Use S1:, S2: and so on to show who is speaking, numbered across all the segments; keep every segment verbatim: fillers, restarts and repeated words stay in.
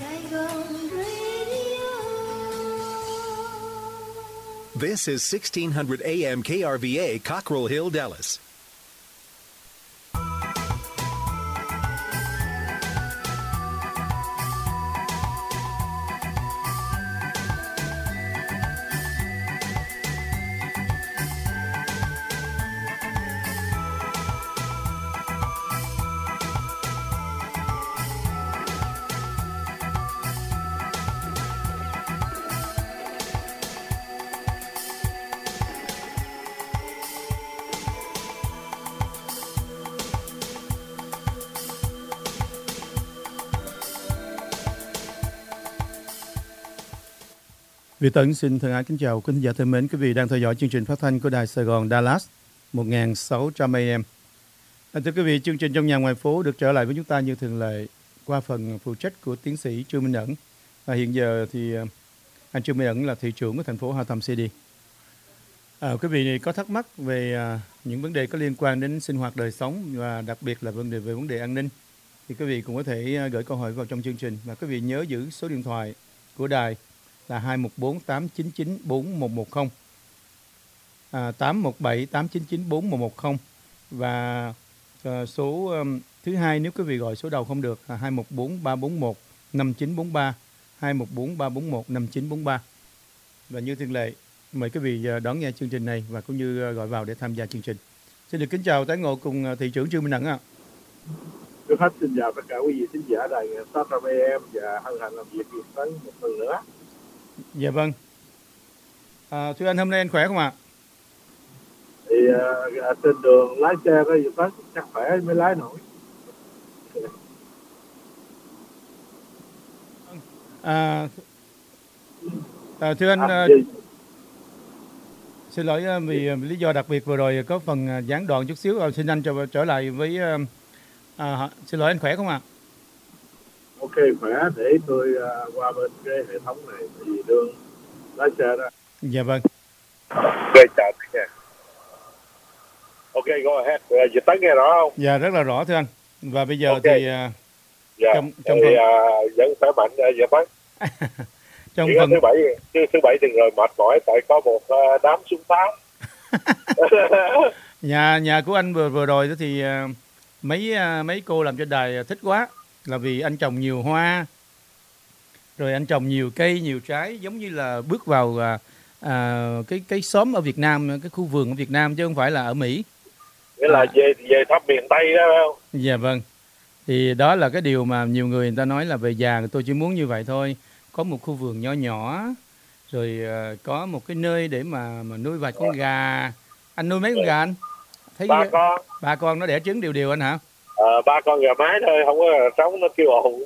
S1: This is sixteen hundred A M K R V A, Cockrell Hill, Dallas.
S2: Việt Tấn xin thân ái kính chào quý khán giả thân mến, quý vị đang theo dõi chương trình phát thanh của Đài Sài Gòn Dallas một nghìn sáu trăm A M. À, thưa quý vị, chương trình Trong Nhà Ngoài Phố được trở lại với chúng ta như thường lệ qua phần phụ trách của tiến sĩ Trương Minh Ẩn. Và hiện giờ thì anh Trương Minh Ẩn là thị trưởng của thành phố Hatham City. À, quý vị có thắc mắc về à, những vấn đề có liên quan đến sinh hoạt đời sống và đặc biệt là vấn đề về vấn đề an ninh thì quý vị cũng có thể gửi câu hỏi vào trong chương trình, và quý vị nhớ giữ số điện thoại của đài là hai một bốn tám chín chín bốn một một không, à, tám một bảy tám chín chín bốn một một không, và à, số um, thứ hai nếu quý vị gọi số đầu không được là hai một bốn ba bốn một năm chín bốn ba, hai một bốn ba bốn một năm chín bốn ba. Và như thường lệ, mời quý vị đón nghe chương trình này và cũng như gọi vào để tham gia chương trình. Xin được kính chào tái ngộ cùng thị trưởng Trương Minh Ẩn ạ.
S3: Trước hết xin chào tất cả quý vị khán giả đài sáu trăm A M và hân hạnh làm việc Việt Tấn một lần nữa.
S2: Dạ vâng. À, thưa anh, hôm nay anh khỏe không ạ?
S3: Thì uh, trên đường lái xe đó Việt Tấn chắc khỏe mới lái nổi.
S2: À, à, thưa anh, à, xin lỗi vì lý do đặc biệt vừa rồi có phần gián đoạn chút xíu, xin anh trở, trở lại với à, xin lỗi anh khỏe không ạ?
S3: Ok, khỏe, để tôi uh, qua bên cái hệ thống này thì đường lái xe đó.
S2: Dạ vâng.
S3: Ok, chào tất cả. Ok, go ahead. Dịch Tấn nghe rõ không?
S2: Dạ, rất là rõ thưa anh. Và bây giờ
S3: okay.
S2: thì uh,
S3: dạ.
S2: trong trong
S3: thì,
S2: phần
S3: uh, vẫn khỏe mạnh uh, Dịch Tấn.
S2: trong
S3: Chỉ
S2: phần
S3: thứ bảy thứ, thứ bảy từng rồi mệt mỏi tại có một uh, đám súng pháo.
S2: nhà nhà của anh vừa vừa rồi đó thì uh, mấy uh, mấy cô làm cho đài thích quá, là vì anh trồng nhiều hoa, rồi anh trồng nhiều cây, nhiều trái, giống như là bước vào à, à, cái cái xóm ở Việt Nam, cái khu vườn ở Việt Nam chứ không phải là ở Mỹ.
S3: Nghĩa là à, về về thăm miền Tây đó phải không?
S2: Dạ vâng. Thì đó là cái điều mà nhiều người người ta nói là về già tôi chỉ muốn như vậy thôi, có một khu vườn nhỏ nhỏ, rồi à, có một cái nơi để mà mà nuôi vài con gà. Anh nuôi mấy con gà anh? Thấy
S3: ba con.
S2: Ba con nó đẻ trứng đều đều anh hả?
S3: Ờ, ba con gà mái thôi, không có gà trống nó kêu ồn.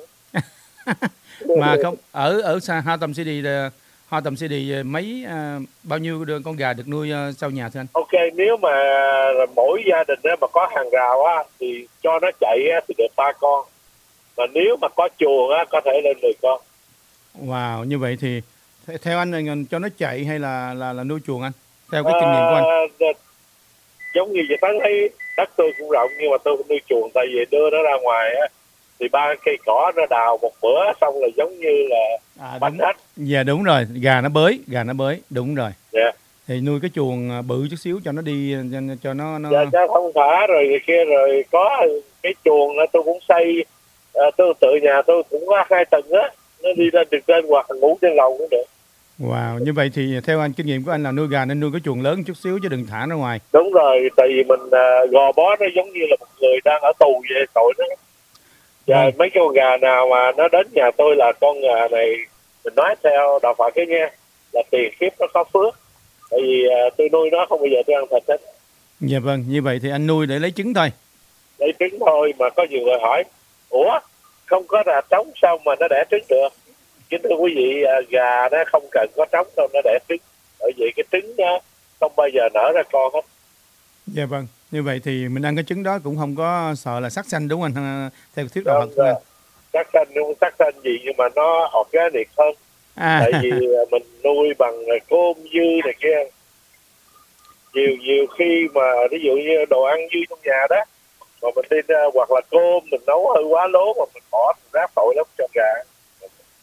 S2: Mà không, ở ở xa Hatham City, Hatham City mấy à, bao nhiêu con gà được nuôi à, sau nhà thưa anh?
S3: Ok, nếu mà mỗi gia đình á, mà có hàng rào á, thì cho nó chạy á, thì được ba con. Mà nếu mà có chuồng á, có thể lên mười con.
S2: Wow, như vậy thì theo anh cho nó chạy hay là là, là nuôi chuồng anh? Theo cái kinh nghiệm của anh?
S3: À, giống như vậy, Tấn thấy đất tôi cũng rộng nhưng mà tôi cũng nuôi chuồng, tại vì đưa nó ra ngoài á thì ba cây cỏ nó đào một bữa xong là giống như là
S2: à,
S3: bánh
S2: hết. Dạ đúng rồi, gà nó bới, gà nó bới, đúng rồi.
S3: Dạ.
S2: Thì nuôi cái chuồng bự chút xíu cho nó đi, cho, cho nó nó.
S3: Dạ, cho thông thả rồi người kia, rồi có cái chuồng tôi cũng xây, à, tôi tự nhà tôi cũng có hai tầng á, nó đi lên từ trên hoặc ngủ trên lầu cũng được.
S2: Wow, như vậy thì theo anh, kinh nghiệm của anh là nuôi gà nên nuôi cái chuồng lớn chút xíu chứ đừng thả ra ngoài.
S3: Đúng rồi, tại vì mình uh, gò bó nó giống như là một người đang ở tù về tội đó. Và vâng. Mấy con gà nào mà nó đến nhà tôi là con gà này, mình nói theo đạo Phật cái nha, là tiền kiếp nó có phước. Tại vì uh, tôi nuôi nó không bao giờ tôi ăn thịt hết.
S2: Dạ vâng, như vậy thì anh nuôi để lấy trứng thôi.
S3: Lấy trứng thôi, mà có nhiều người hỏi, ủa, không có gà trống sao mà nó đẻ trứng được? Kính thưa quý vị, uh, gà nó không cần có trống đâu nó đẻ trứng. Bởi vậy cái trứng đó không bao giờ nở ra con hết.
S2: Dạ vâng, như vậy thì mình ăn cái trứng đó cũng không có sợ là sắc xanh đúng không anh? Theo thuyết đạo Phật
S3: thôi. Sắc xanh không sắc xanh gì nhưng mà nó organic hơn. À. Tại vì mình nuôi bằng cơm dư này kia. Nhiều nhiều khi mà ví dụ như đồ ăn dư trong nhà đó, mà mình đi hoặc là cơm mình nấu hơi quá lố mà mình bỏ mình ráp tội lắm cho gà.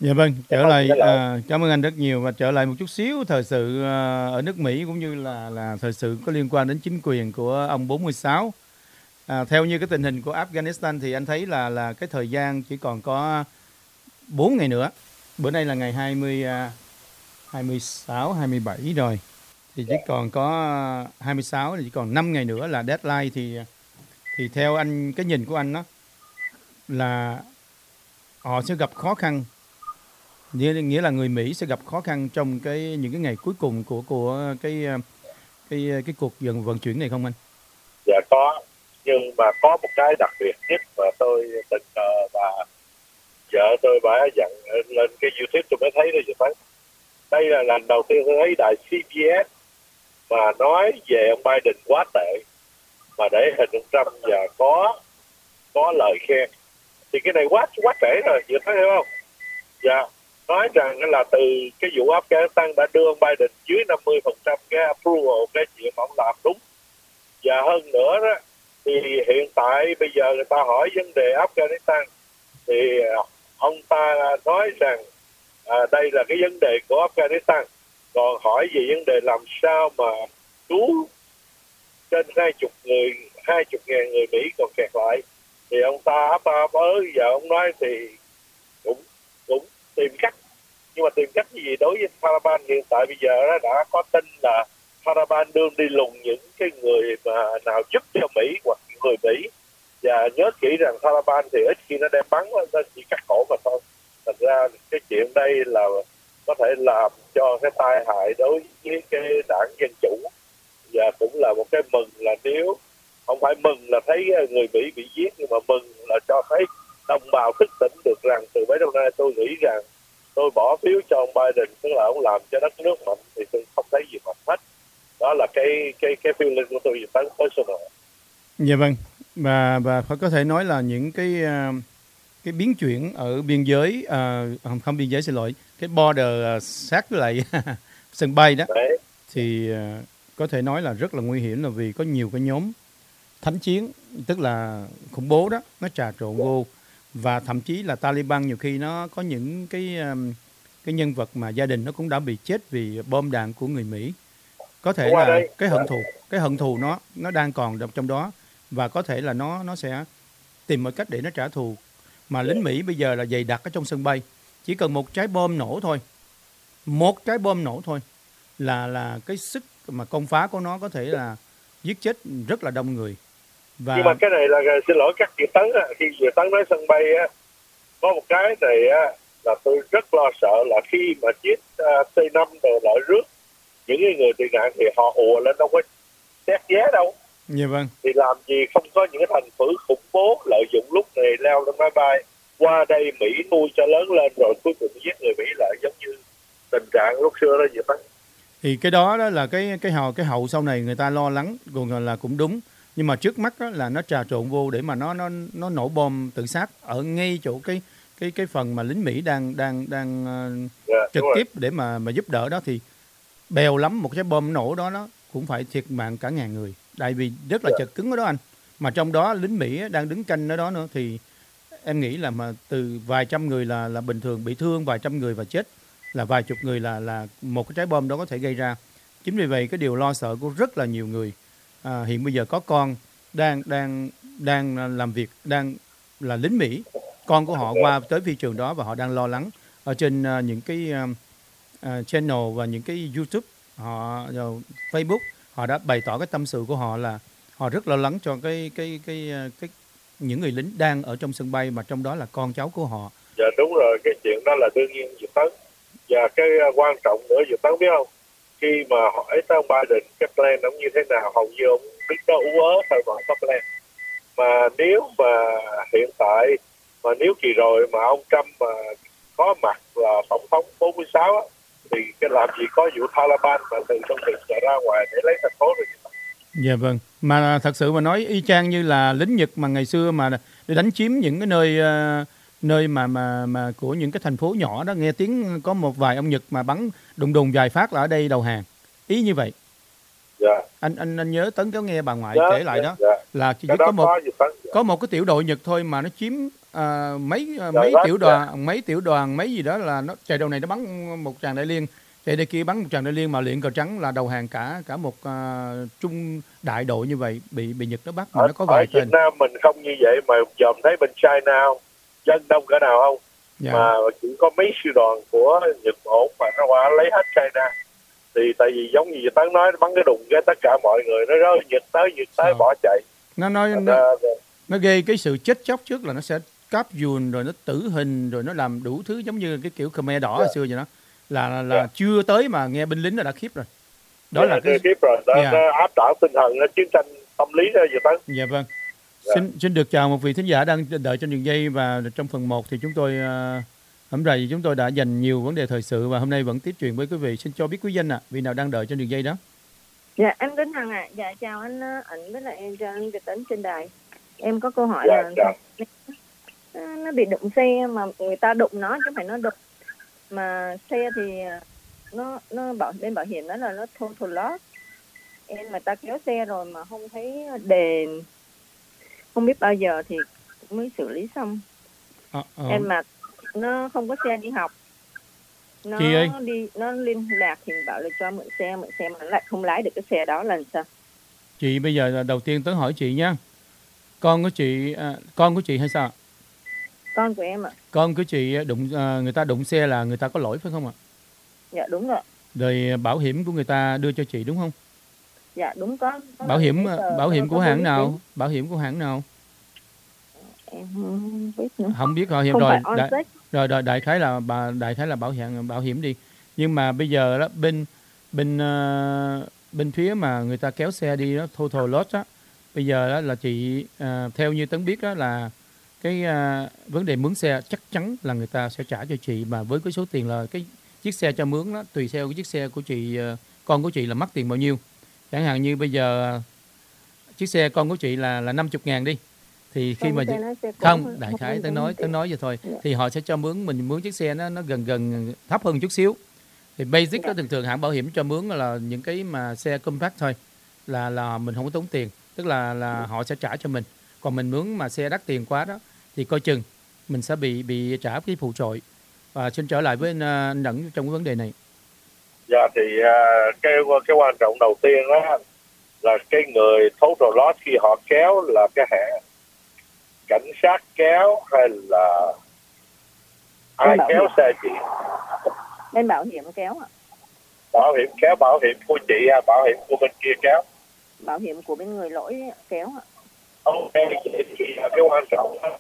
S2: Dạ vâng, trở
S3: Không,
S2: lại
S3: cái là
S2: à, cảm ơn anh rất nhiều, và trở lại một chút xíu thời sự à, ở nước Mỹ cũng như là là thời sự có liên quan đến chính quyền của ông bốn mươi sáu. À, theo như cái tình hình của Afghanistan thì anh thấy là là cái thời gian chỉ còn có bốn ngày nữa. Bữa nay là ngày hai mươi à, hai mươi sáu, hai mươi bảy rồi. Thì chỉ còn có hai mươi sáu, thì chỉ còn năm ngày nữa là deadline. Thì thì theo anh, cái nhìn của anh đó là họ sẽ gặp khó khăn, nghĩa nghĩa là người Mỹ sẽ gặp khó khăn trong cái những cái ngày cuối cùng của của cái cái cái cuộc vận vận chuyển này không anh?
S3: dạ có, nhưng mà có một cái đặc biệt nhất mà tôi tình cờ và vợ tôi bà dặn lên cái YouTube tôi mới thấy đó chị Tấn. Đây là lần đầu tiên tôi thấy đài xê bê ét mà nói về ông Biden quá tệ mà để hình ông Trump và có có lời khen, thì cái này quá quá trễ rồi, chị thấy hiểu không? Dạ, nói rằng là từ cái vụ Afghanistan đã đưa ông Biden dưới năm mươi phần trăm cái approval, cái chuyện mà ông làm đúng. Và hơn nữa đó, thì hiện tại bây giờ người ta hỏi vấn đề Afghanistan thì ông ta nói rằng à, đây là cái vấn đề của Afghanistan, còn hỏi về vấn đề làm sao mà cứu trên hai chục người hai chục ngàn người Mỹ còn kẹt lại thì ông ta ấp ấp ới, và ông nói thì cũng cũng tìm cách, nhưng mà tìm cách gì đối với Taliban hiện tại bây giờ đó, đã có tin là Taliban đương đi lùng những cái người mà nào giúp cho Mỹ hoặc người Mỹ, và nhớ kỹ rằng Taliban thì ít khi nó đem bắn, nó chỉ cắt cổ mà thôi. Thành ra cái chuyện đây là có thể làm cho cái tai hại đối với cái đảng Dân Chủ, và cũng là một cái mừng là nếu không phải mừng là thấy người Mỹ bị giết, nhưng mà mừng là cho thấy đồng bào thức tỉnh được rằng từ mấy năm nay tôi nghĩ rằng tôi bỏ phiếu cho ông Biden, tức là ông làm cho đất nước mạnh, thì tôi không thấy gì mạnh hết. Đó là cái cái cái feeling của tôi về tấn personal.
S2: Dạ vâng, và và phải có thể nói là những cái uh, cái biến chuyển ở biên giới, uh, không không biên giới xin lỗi, cái border uh, sát với lại sân bay đó.
S3: Đấy.
S2: Thì uh, có thể nói là rất là nguy hiểm, là vì có nhiều cái nhóm thánh chiến, tức là khủng bố đó, nó trà trộn vô, và thậm chí là Taliban nhiều khi nó có những cái um, cái nhân vật mà gia đình nó cũng đã bị chết vì bom đạn của người Mỹ. Có thể
S3: Qua
S2: là
S3: đây.
S2: cái hận thù, cái hận thù nó nó đang còn trong đó, và có thể là nó nó sẽ tìm mọi cách để nó trả thù. Mà lính Mỹ bây giờ là dày đặc ở trong sân bay, chỉ cần một trái bom nổ thôi, một trái bom nổ thôi là là cái sức mà công phá của nó có thể là giết chết rất là đông người. Và
S3: nhưng mà cái này là xin lỗi các chị Tấn á, khi chị Tấn nói sân bay á, có một cái này á là tôi rất lo sợ là khi mà chiếc uh, xê năm đồ lợi rước những cái người tị nạn thì họ ùa lên, đâu có xét vé đâu.
S2: dạ vâng,
S3: Thì làm gì không có những cái thành phần khủng bố lợi dụng lúc này leo lên máy bay qua đây Mỹ nuôi cho lớn lên, rồi cuối cùng giết người Mỹ lại, giống như tình trạng lúc xưa đó vậy Tấn.
S2: thì cái đó đó là cái cái hậu cái hậu sau này người ta lo lắng, còn là cũng đúng. Nhưng mà trước mắt đó là nó trà trộn vô để mà nó nó nó nổ bom tự sát ở ngay chỗ cái cái cái phần mà lính Mỹ đang đang đang uh,
S3: Yeah,
S2: trực tiếp để mà mà giúp đỡ đó, thì bèo lắm một trái bom nổ đó nó cũng phải thiệt mạng cả ngàn người, tại vì rất là
S3: Yeah.
S2: chật cứng ở đó anh. Mà trong đó lính Mỹ đang đứng canh ở đó nữa, thì em nghĩ là mà từ vài trăm người là là bình thường, bị thương vài trăm người và chết là vài chục người, là là một cái trái bom đó có thể gây ra. Chính vì vậy cái điều lo sợ của rất là nhiều người à, hiện bây giờ có con đang đang đang làm việc, đang là lính Mỹ, con của họ qua tới phi trường đó, và họ đang lo lắng ở trên uh, những cái uh, uh, channel và những cái YouTube, họ uh, Facebook, họ đã bày tỏ cái tâm sự của họ là họ rất lo lắng cho cái cái cái cái, cái những người lính đang ở trong sân bay, mà trong đó là con cháu của họ.
S3: Dạ đúng rồi, cái chuyện đó là đương nhiên Việt Tấn. Và cái uh, quan trọng nữa Việt Tấn biết không, khi mà hỏi tới ông Biden cái plan ông như thế nào, hầu như ông đứng đó ú ớ thôi mà không có plan. Mà nếu mà hiện tại, mà nếu kỳ rồi mà ông Trump mà có mặt là tổng thống bốn mươi sáu á, thì cái làm gì có vụ Taliban mà từ trong rừng chạy ra ngoài để lấy thành phố rồi.
S2: Dạ vâng, mà thật sự mà nói y chang như là lính Nhật mà ngày xưa mà để đánh chiếm những cái nơi uh, nơi mà mà mà của những cái thành phố nhỏ đó, nghe tiếng có một vài ông Nhật mà bắn đùng đùng vài phát là ở đây đầu hàng, ý như vậy.
S3: Dạ.
S2: Anh anh anh nhớ Tấn có nghe bà ngoại
S3: Dạ,
S2: kể lại
S3: dạ,
S2: đó
S3: dạ.
S2: là chỉ
S3: Cái
S2: có
S3: đó
S2: một
S3: có gì Tấn. Dạ.
S2: có một cái tiểu đội Nhật thôi mà nó chiếm à, mấy à,
S3: Trời
S2: mấy
S3: đất
S2: tiểu
S3: ơi.
S2: đoàn mấy tiểu đoàn mấy gì đó là nó chạy đầu này nó bắn một tràng đại liên, chạy đây kia bắn một tràng đại liên, mà luyện cờ trắng là đầu hàng cả cả một à, trung đại đội như vậy bị bị Nhật nó bắt mà
S3: ở,
S2: nó có
S3: ở
S2: vài
S3: Việt
S2: tên.
S3: Nam mình không như vậy, mà dòm thấy bên China dân đông cỡ nào không,
S2: Dạ.
S3: mà chỉ có mấy sư đoàn của Nhật ổn mà nó qua lấy hết China. Thì tại vì giống như Tấn nói, bắn cái đùng cái tất cả mọi người nó rơi Nhật tới Nhật tới
S2: Sao?
S3: bỏ chạy.
S2: Nó nói
S3: Thành
S2: nó,
S3: ra
S2: nó gây cái sự chết chóc, trước là nó sẽ cáp dùn rồi nó tử hình rồi nó làm đủ thứ giống như cái kiểu Khmer đỏ hồi
S3: Dạ.
S2: xưa vậy đó, là là, là
S3: Dạ.
S2: chưa tới mà nghe binh lính nó đã khiếp rồi. Đó
S3: Dạ,
S2: là cái
S3: tiếp rồi nó,
S2: Dạ.
S3: nó áp đảo tinh thần, nó chiến tranh tâm lý đó vậy Tấn.
S2: Dạ vâng.
S3: Dạ.
S2: Xin xin được chào một vị thính giả đang đợi trên đường dây, và trong phần một thì chúng tôi uh, hôm nay chúng tôi đã dành nhiều vấn đề thời sự và hôm nay vẫn tiếp chuyện với quý vị. Xin cho biết quý danh ạ, à, vị nào đang đợi trên đường dây đó.
S4: Dạ em Kính Hằng ạ. À. Dạ chào anh ảnh với lại em, chào anh Việt Tấn trên đài. Em có câu hỏi
S3: Dạ,
S4: là
S3: chào.
S4: nó bị đụng xe mà người ta đụng nó chứ không phải nó đụng, mà xe thì nó nó bảo bên bảo hiểm đó là nó total loss. Em mà ta kéo xe rồi mà không thấy đền, không biết bao giờ thì mới xử lý xong.
S2: À, à.
S4: Em mà nó không có xe đi học, nó
S2: Chị ơi.
S4: đi nó liên lạc thì bảo là cho mượn xe mượn xe mà nó lại không lái được cái xe đó là sao?
S2: Chị bây giờ là đầu tiên Tớ hỏi chị nha, con của chị à, con của chị hay sao?
S4: Con của em ạ.
S2: Con của chị đụng à, người ta đụng xe là người ta có lỗi phải không ạ?
S4: Dạ đúng rồi.
S2: Rồi bảo hiểm của người ta đưa cho chị đúng không?
S4: Dạ đúng có. có
S2: Bảo hiểm
S4: tờ,
S2: bảo hiểm
S4: có
S2: của hãng
S4: biết
S2: nào?
S4: đến.
S2: Bảo hiểm của hãng nào?
S4: Em không biết nữa.
S2: Không biết bảo hiểm
S4: Không
S2: rồi.
S4: phải
S2: Đại,
S4: Onsec.
S2: rồi rồi đại khái là bà đại khái là bảo hiểm bảo hiểm đi. Nhưng mà bây giờ đó bên bên uh, bên phía mà người ta kéo xe đi đó, total loss á, bây giờ đó là chị uh, theo như Tấn biết đó là cái uh, vấn đề mướn xe chắc chắn là người ta sẽ trả cho chị, mà với cái số tiền là cái chiếc xe cho mướn đó tùy theo cái chiếc xe của chị, uh, con của chị là mất tiền bao nhiêu. Chẳng hạn như bây giờ chiếc xe con của chị là là năm mươi ngàn đi, thì khi
S4: Không,
S2: mà
S4: xe nó sẽ
S2: không
S4: cũng-
S2: đại
S4: không
S2: khái
S4: có
S2: Tớ nói Tớ
S4: tiền.
S2: nói vậy thôi,
S4: Dạ.
S2: thì họ sẽ cho mướn mình mướn chiếc xe nó nó gần gần thấp hơn chút xíu. Thì basic
S4: Dạ.
S2: đó thường thường hãng bảo hiểm cho mướn là những cái mà xe compact thôi, là là mình không có tốn tiền, tức là là họ sẽ trả cho mình. Còn mình mướn mà xe đắt tiền quá đó thì coi chừng mình sẽ bị bị trả cái phụ trội. Và xin trở lại với anh, anh Đẫn trong cái vấn đề này.
S3: Dạ thì uh, cái cái quan trọng đầu tiên đó là cái người total loss khi họ kéo là cái hãng cảnh sát kéo hay là ai
S4: Bên bảo
S3: kéo
S4: hiểm.
S3: xe chị?
S4: Bên bảo hiểm kéo ạ.
S3: Bảo hiểm kéo, bảo hiểm của chị hay bảo hiểm của bên kia kéo?
S4: Bảo hiểm của bên người lỗi kéo ạ.
S3: Ok, vậy thì là cái quan trọng đó.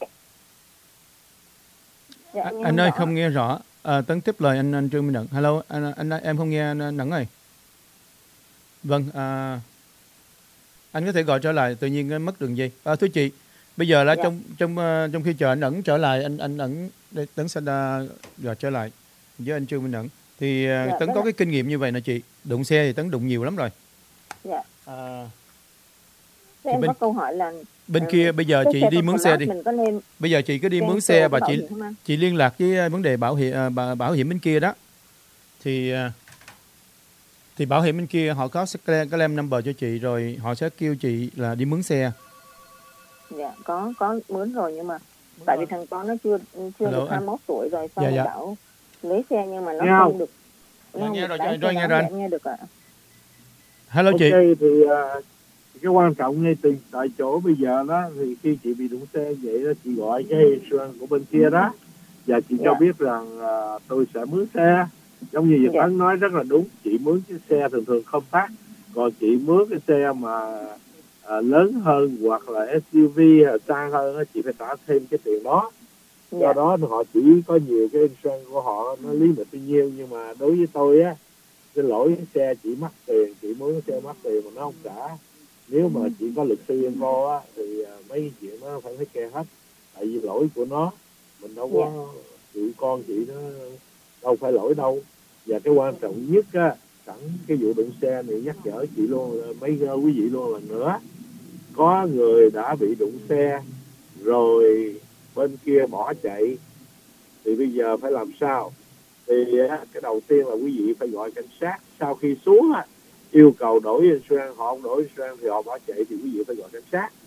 S4: Dạ,
S2: À,
S4: em
S2: anh ơi
S4: rõ.
S2: không nghe rõ. À, Tấn tiếp lời anh anh Trương Minh Đẫn. Hello anh, anh em không nghe anh Đẫn ơi. Vâng, à, anh có thể gọi trở lại, tự nhiên mất đường dây. À, thưa chị, bây giờ là
S4: Dạ.
S2: trong trong uh, trong khi chờ anh Ẩn trở lại, anh anh Ẩn đây, Tấn sẽ uh, gọi trở lại với anh Trương Minh Ẩn. Thì uh,
S4: Dạ,
S2: Tấn
S4: vâng
S2: có
S4: ạ.
S2: cái kinh nghiệm như vậy nè chị. Đụng xe thì Tấn đụng nhiều lắm rồi.
S4: Dạ.
S2: À,
S4: Thế em
S2: bên-
S4: có câu hỏi là
S2: bên
S4: ờ,
S2: kia bây giờ
S4: cái
S2: chị
S4: xe
S2: đi
S4: total
S2: mướn xe
S4: loss
S2: đi.
S4: mình có nên
S2: Bây giờ chị cứ đi
S4: cancel
S2: mướn xe
S4: cái
S2: và
S4: bảo
S2: chị
S4: hiểm không anh?
S2: chị liên lạc với vấn đề bảo hiểm bảo, bảo hiểm bên kia đó. Thì uh, thì bảo hiểm bên kia họ có cái claim number cho chị, rồi họ sẽ kêu chị là đi mướn xe.
S4: Dạ có có mướn rồi, nhưng mà tại vì thằng con nó chưa chưa
S2: Hello,
S4: được hai mươi mốt tuổi rồi,
S2: Dạ,
S4: xong
S2: dạ.
S4: rồi bảo lấy xe nhưng mà nó
S3: Nghe
S4: không
S3: không?
S4: được.
S2: Dạ,
S4: Nó không
S2: nghe
S4: được
S2: rồi,
S4: lái
S2: rồi,
S4: xe
S2: rồi,
S4: đó.
S2: nghe rồi
S4: Dạ,
S2: anh.
S4: nghe được ạ.
S2: Hello
S5: Ok
S2: chị.
S5: thì uh, cái quan trọng ngay từ tại chỗ bây giờ đó, thì khi chị bị đụng xe vậy đó, chị gọi cái insurance của bên kia đó và chị cho
S4: Dạ.
S5: biết rằng uh, tôi sẽ mướn xe, giống như Việt
S4: Dạ.
S5: Tấn nói rất là đúng. Chị mướn cái xe thường thường không phát, còn chị mướn cái xe mà uh, lớn hơn hoặc là ét u vê hay sang hơn đó, chị phải trả thêm cái tiền đó. Do
S4: Dạ.
S5: đó họ chỉ có nhiều cái insurance của họ nó lý lịch bao nhiêu, nhưng mà đối với tôi á, cái lỗi cái xe chỉ mất tiền, chị mướn cái xe mất tiền mà nó không trả. Nếu mà chị có luật sư em vô á thì uh, mấy cái chuyện đó phải phải kê hết, tại vì lỗi của nó, mình đâu có chị con chị nó đâu phải lỗi đâu. Và cái quan trọng nhất á, sẵn cái vụ đụng xe này nhắc nhở chị luôn, mấy quý vị luôn lần nữa, có người đã bị đụng xe rồi bên kia bỏ chạy thì bây giờ phải làm sao? Thì cái đầu tiên là quý vị phải gọi cảnh sát. Sau khi xuống á, yêu cầu đổi insurance, họ không đổi insurance thì họ bỏ chạy thì quý vị phải gọi cảnh sát.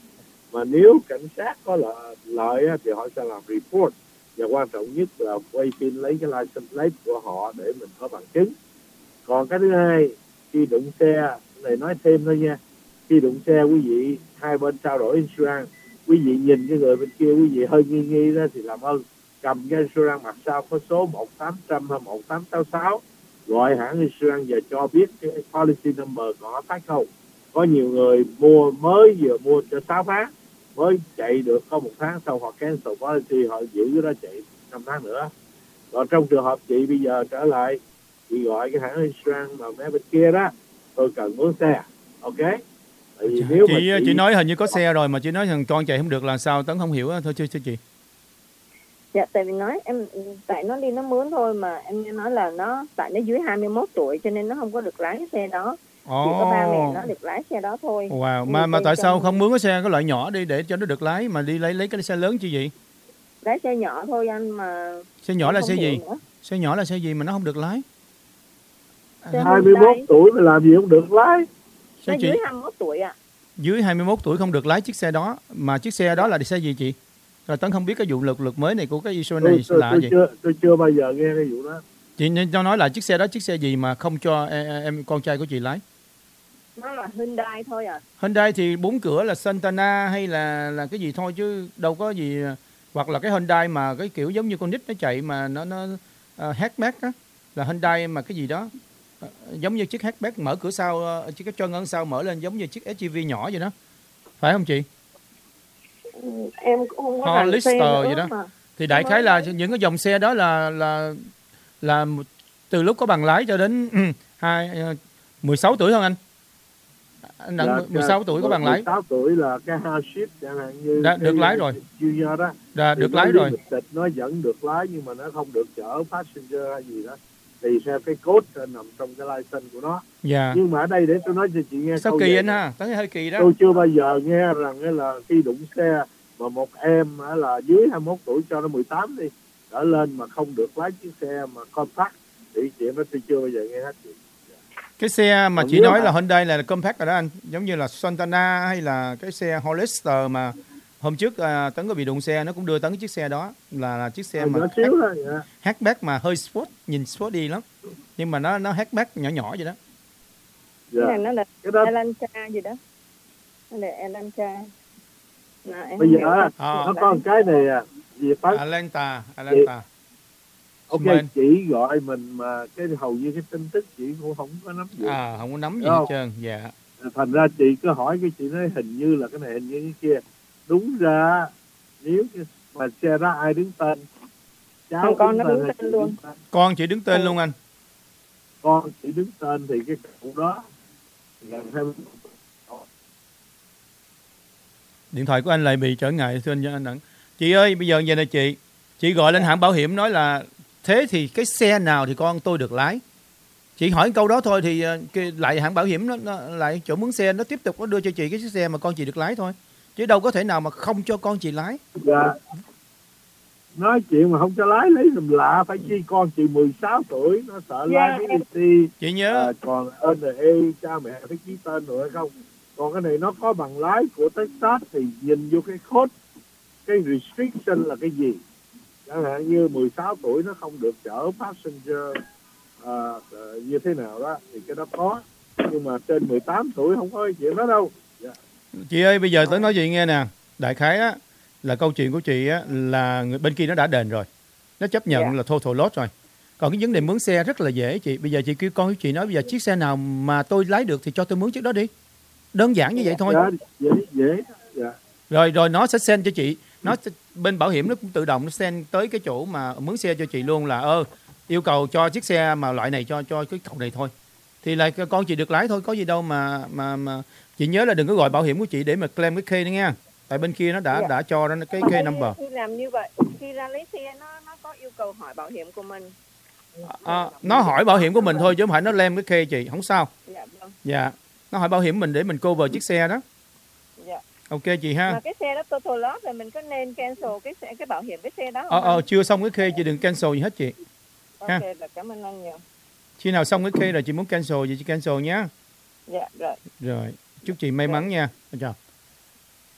S5: Mà nếu cảnh sát có lợi, lợi á, thì họ sẽ làm report, và quan trọng nhất là quay phim lấy cái license plate của họ để mình có bằng chứng. Còn cái thứ hai, khi đụng xe này nói thêm thôi nha, khi đụng xe quý vị hai bên trao đổi insurance, quý vị nhìn cái người bên kia quý vị hơi nghi nghi đó thì làm ơn cầm cái insurance mặt sau có số một tám trăm hay một tám sáu sáu, gọi hãng insurance và cho biết cái policy number có phát không. Có nhiều người mua mới vừa mua cho sáu tháng, mới chạy được có một tháng sau họ cancel policy, họ giữ cái đó chạy năm tháng nữa. Còn trong trường hợp chị bây giờ trở lại, chị gọi cái hãng insurance mà mấy bên kia đó, tôi cần muốn xe, ok? Tại vì nếu
S2: chị,
S5: mà
S2: chị chị nói hình như có xe rồi mà chị nói thằng con chạy không được là sao? Tấn không hiểu thôi chứ chứ chị.
S4: Dạ, tại vì nói em tại nó đi nó mướn thôi, mà em nghe nói là nó tại nó dưới hai mươi mốt tuổi cho nên nó không có được lái cái xe đó.
S2: Ồ.
S4: Chỉ có ba mẹ nó được lái xe đó thôi.
S2: Wow,
S4: Nhưng
S2: mà mà tại
S4: trong-
S2: sao không mướn cái xe cái loại nhỏ đi để cho nó được lái mà đi lấy lấy cái xe lớn chứ gì?
S4: lái xe nhỏ thôi anh, mà
S2: Xe nhỏ là
S4: không
S2: xe
S4: hiểu
S2: gì?
S4: nữa.
S2: Xe nhỏ là xe gì mà nó không được lái?
S4: Xe
S5: hai mươi mốt tuổi mà làm gì không được lái.
S4: Nó
S2: Sao chị?
S4: dưới hai mươi mốt tuổi ạ.
S2: Dưới hai mươi mốt tuổi không được lái chiếc xe đó, mà chiếc xe đó là xe gì chị? Rồi Tấn không biết cái vụ luật luật mới này của cái Iso
S5: Tôi,
S2: này
S5: tôi,
S2: lạ
S5: tôi,
S2: gì?
S5: chưa, tôi chưa bao giờ nghe cái vụ đó.
S2: Chị nên cho nói là chiếc xe đó chiếc xe gì mà không cho em, em con trai của chị lái?
S4: Nó là Hyundai thôi à.
S2: Hyundai thì bốn cửa là Santana hay là là cái gì thôi chứ đâu có gì, hoặc là cái Hyundai mà cái kiểu giống như con nít nó chạy mà nó nó uh, hatchback á, là Hyundai mà cái gì đó. Ờ, giống như chiếc hatchback mở cửa sau, uh, chiếc cái chân ở sau mở lên giống như chiếc ét u vê nhỏ vậy đó, phải không chị?
S4: Ừ, em cũng không có rành xe
S2: Hollister
S4: nữa
S2: vậy đó.
S4: mà.
S2: Thì đại
S4: Mới
S2: khái là
S4: lấy.
S2: những cái dòng xe đó là là là từ lúc có bằng lái cho đến hai mười sáu tuổi không anh? Anh Đặng,
S5: Dạ,
S2: mười sáu tuổi có bằng lái.
S5: mười sáu tuổi là cái house ship chẳng hạn như
S2: Đã, được
S5: cái
S2: lái rồi.
S5: Junior đó.
S2: Đã,
S5: Thì
S2: được
S5: nó
S2: lái rồi.
S5: limited, nó vẫn được lái nhưng mà nó không được chở passenger hay gì đó. Thì theo cái code nằm trong cái license của nó.
S2: Dạ.
S5: Nhưng mà ở đây để tôi nói cho chị nghe
S2: Sao
S5: câu
S2: kỳ
S5: vậy
S2: anh
S5: nè.
S2: ha? Tấn hơi kỳ đó.
S5: Tôi chưa bao giờ nghe rằng cái là khi đụng xe mà một em á là dưới hai mươi mốt tuổi cho nó mười tám đi trở lên mà không được lái chiếc xe mà compact, thì chuyện đó tôi chưa bao giờ nghe hết chị.
S2: Cái xe mà
S5: Còn
S2: chị
S5: nếu
S2: nói
S5: mà-
S2: là Hyundai là compact rồi đó anh, giống như là Santana hay là cái xe Hollister mà hôm trước à, Tấn có bị đụng xe, nó cũng đưa Tấn cái chiếc xe đó, là, là chiếc xe
S5: Rồi
S2: mà
S5: nhỏ xíu đó, dạ.
S2: hatchback mà hơi sport, nhìn sport đi lắm, nhưng mà nó nó hatchback nhỏ nhỏ vậy đó.
S5: Dạ.
S4: Cái này nó là
S5: Cái đó
S4: Elantra gì đó. Nó là Elantra. Mà em
S5: bây
S4: không
S5: giờ
S4: hiểu.
S5: á,
S2: À.
S5: nó có một cái này à, gì Tấn.
S2: Atlanta, Atlanta.
S5: Ok,
S2: Mình-
S5: chị gọi mình mà cái hầu như cái tin tức chị cũng không có nắm giữ.
S2: À, không có nắm gì
S5: Đúng
S2: hết
S5: không?
S2: trơn. Dạ.
S5: Thành ra chị cứ hỏi cái chị nói hình như là cái này hình như cái kia. Đúng ra nếu cái mà xe đó ai đứng tên, cháu
S4: Không, con nó
S5: hay
S4: đứng
S5: chị
S4: tên luôn.
S5: tên?
S2: Con chị đứng tên
S4: Ừ.
S2: luôn anh.
S5: Con chị đứng tên thì cái cậu đó gần hai mươi.
S2: Điện thoại của anh lại bị trở ngại, thưa anh anh Đặng. Chị ơi, bây giờ vậy này chị, chị gọi lên hãng bảo hiểm nói là thế thì cái xe nào thì con tôi được lái. Chị hỏi câu đó thôi thì ờ, cái, lại hãng bảo hiểm nó, nó lại chỗ mướn xe nó tiếp tục nó đưa cho chị cái chiếc xe mà con chị được lái thôi. Chứ đâu có thể nào mà không cho con chị lái.
S5: Dạ. Nói chuyện mà không cho lái lấy làm lạ, phải chi con chị mười sáu tuổi nó sợ
S4: Dạ,
S5: lái
S4: em-
S5: cái đi.
S2: Chị nhớ
S5: À, còn en a cha mẹ phải ký tên rồi hay không. Còn cái này nó có bằng lái của Texas thì nhìn vô cái code, cái restriction là cái gì. Chẳng hạn như mười sáu tuổi nó không được chở passenger à, à, như thế nào đó thì cái đó có, nhưng mà trên mười tám tuổi không có cái chuyện đó đâu. Dạ.
S2: chị ơi, bây giờ tôi nói chị nghe nè, đại khái á là câu chuyện của chị á là người bên kia nó đã đền rồi, nó chấp nhận
S4: Dạ.
S2: là total loss rồi. Còn cái vấn đề mướn xe rất là dễ chị. Bây giờ chị kêu con chị nói bây giờ chiếc xe nào mà tôi lái được thì cho tôi mướn chiếc đó đi, đơn giản như vậy thôi.
S5: Dạ, dễ dễ. Dạ.
S2: Rồi rồi nó sẽ send cho chị, nó sẽ, bên bảo hiểm nó cũng tự động nó send tới cái chỗ mà mướn xe cho chị luôn, là ơ yêu cầu cho chiếc xe mà loại này cho cho cái cậu này thôi, thì là con chị được lái thôi, có gì đâu mà mà mà chị nhớ là đừng có gọi bảo hiểm của chị để mà claim cái K đó nha, tại bên kia nó đã
S4: Dạ.
S2: đã cho nó cái
S4: Khi-
S2: K number.
S4: Khi làm như vậy, khi ra lấy xe nó nó có yêu cầu hỏi bảo hiểm của mình.
S2: À, nó hỏi bảo hiểm của mình thôi chứ không phải nó claim cái K chị, không sao.
S4: Dạ vâng.
S2: Dạ, nó hỏi bảo hiểm mình để mình cover chiếc xe đó.
S4: Dạ.
S2: Ok chị ha.
S4: Mà cái xe đó total loss rồi mình có nên cancel cái xe, cái bảo hiểm cái xe đó không?
S2: Ờ ờ
S4: anh?
S2: chưa xong cái K chị đừng cancel gì hết chị.
S4: Ok,
S2: ha.
S4: là cảm ơn anh nhiều.
S2: Khi nào xong cái K rồi chị muốn cancel gì chị cancel nhá.
S4: Dạ rồi.
S2: Rồi, chúc chị may mắn nha. Chào.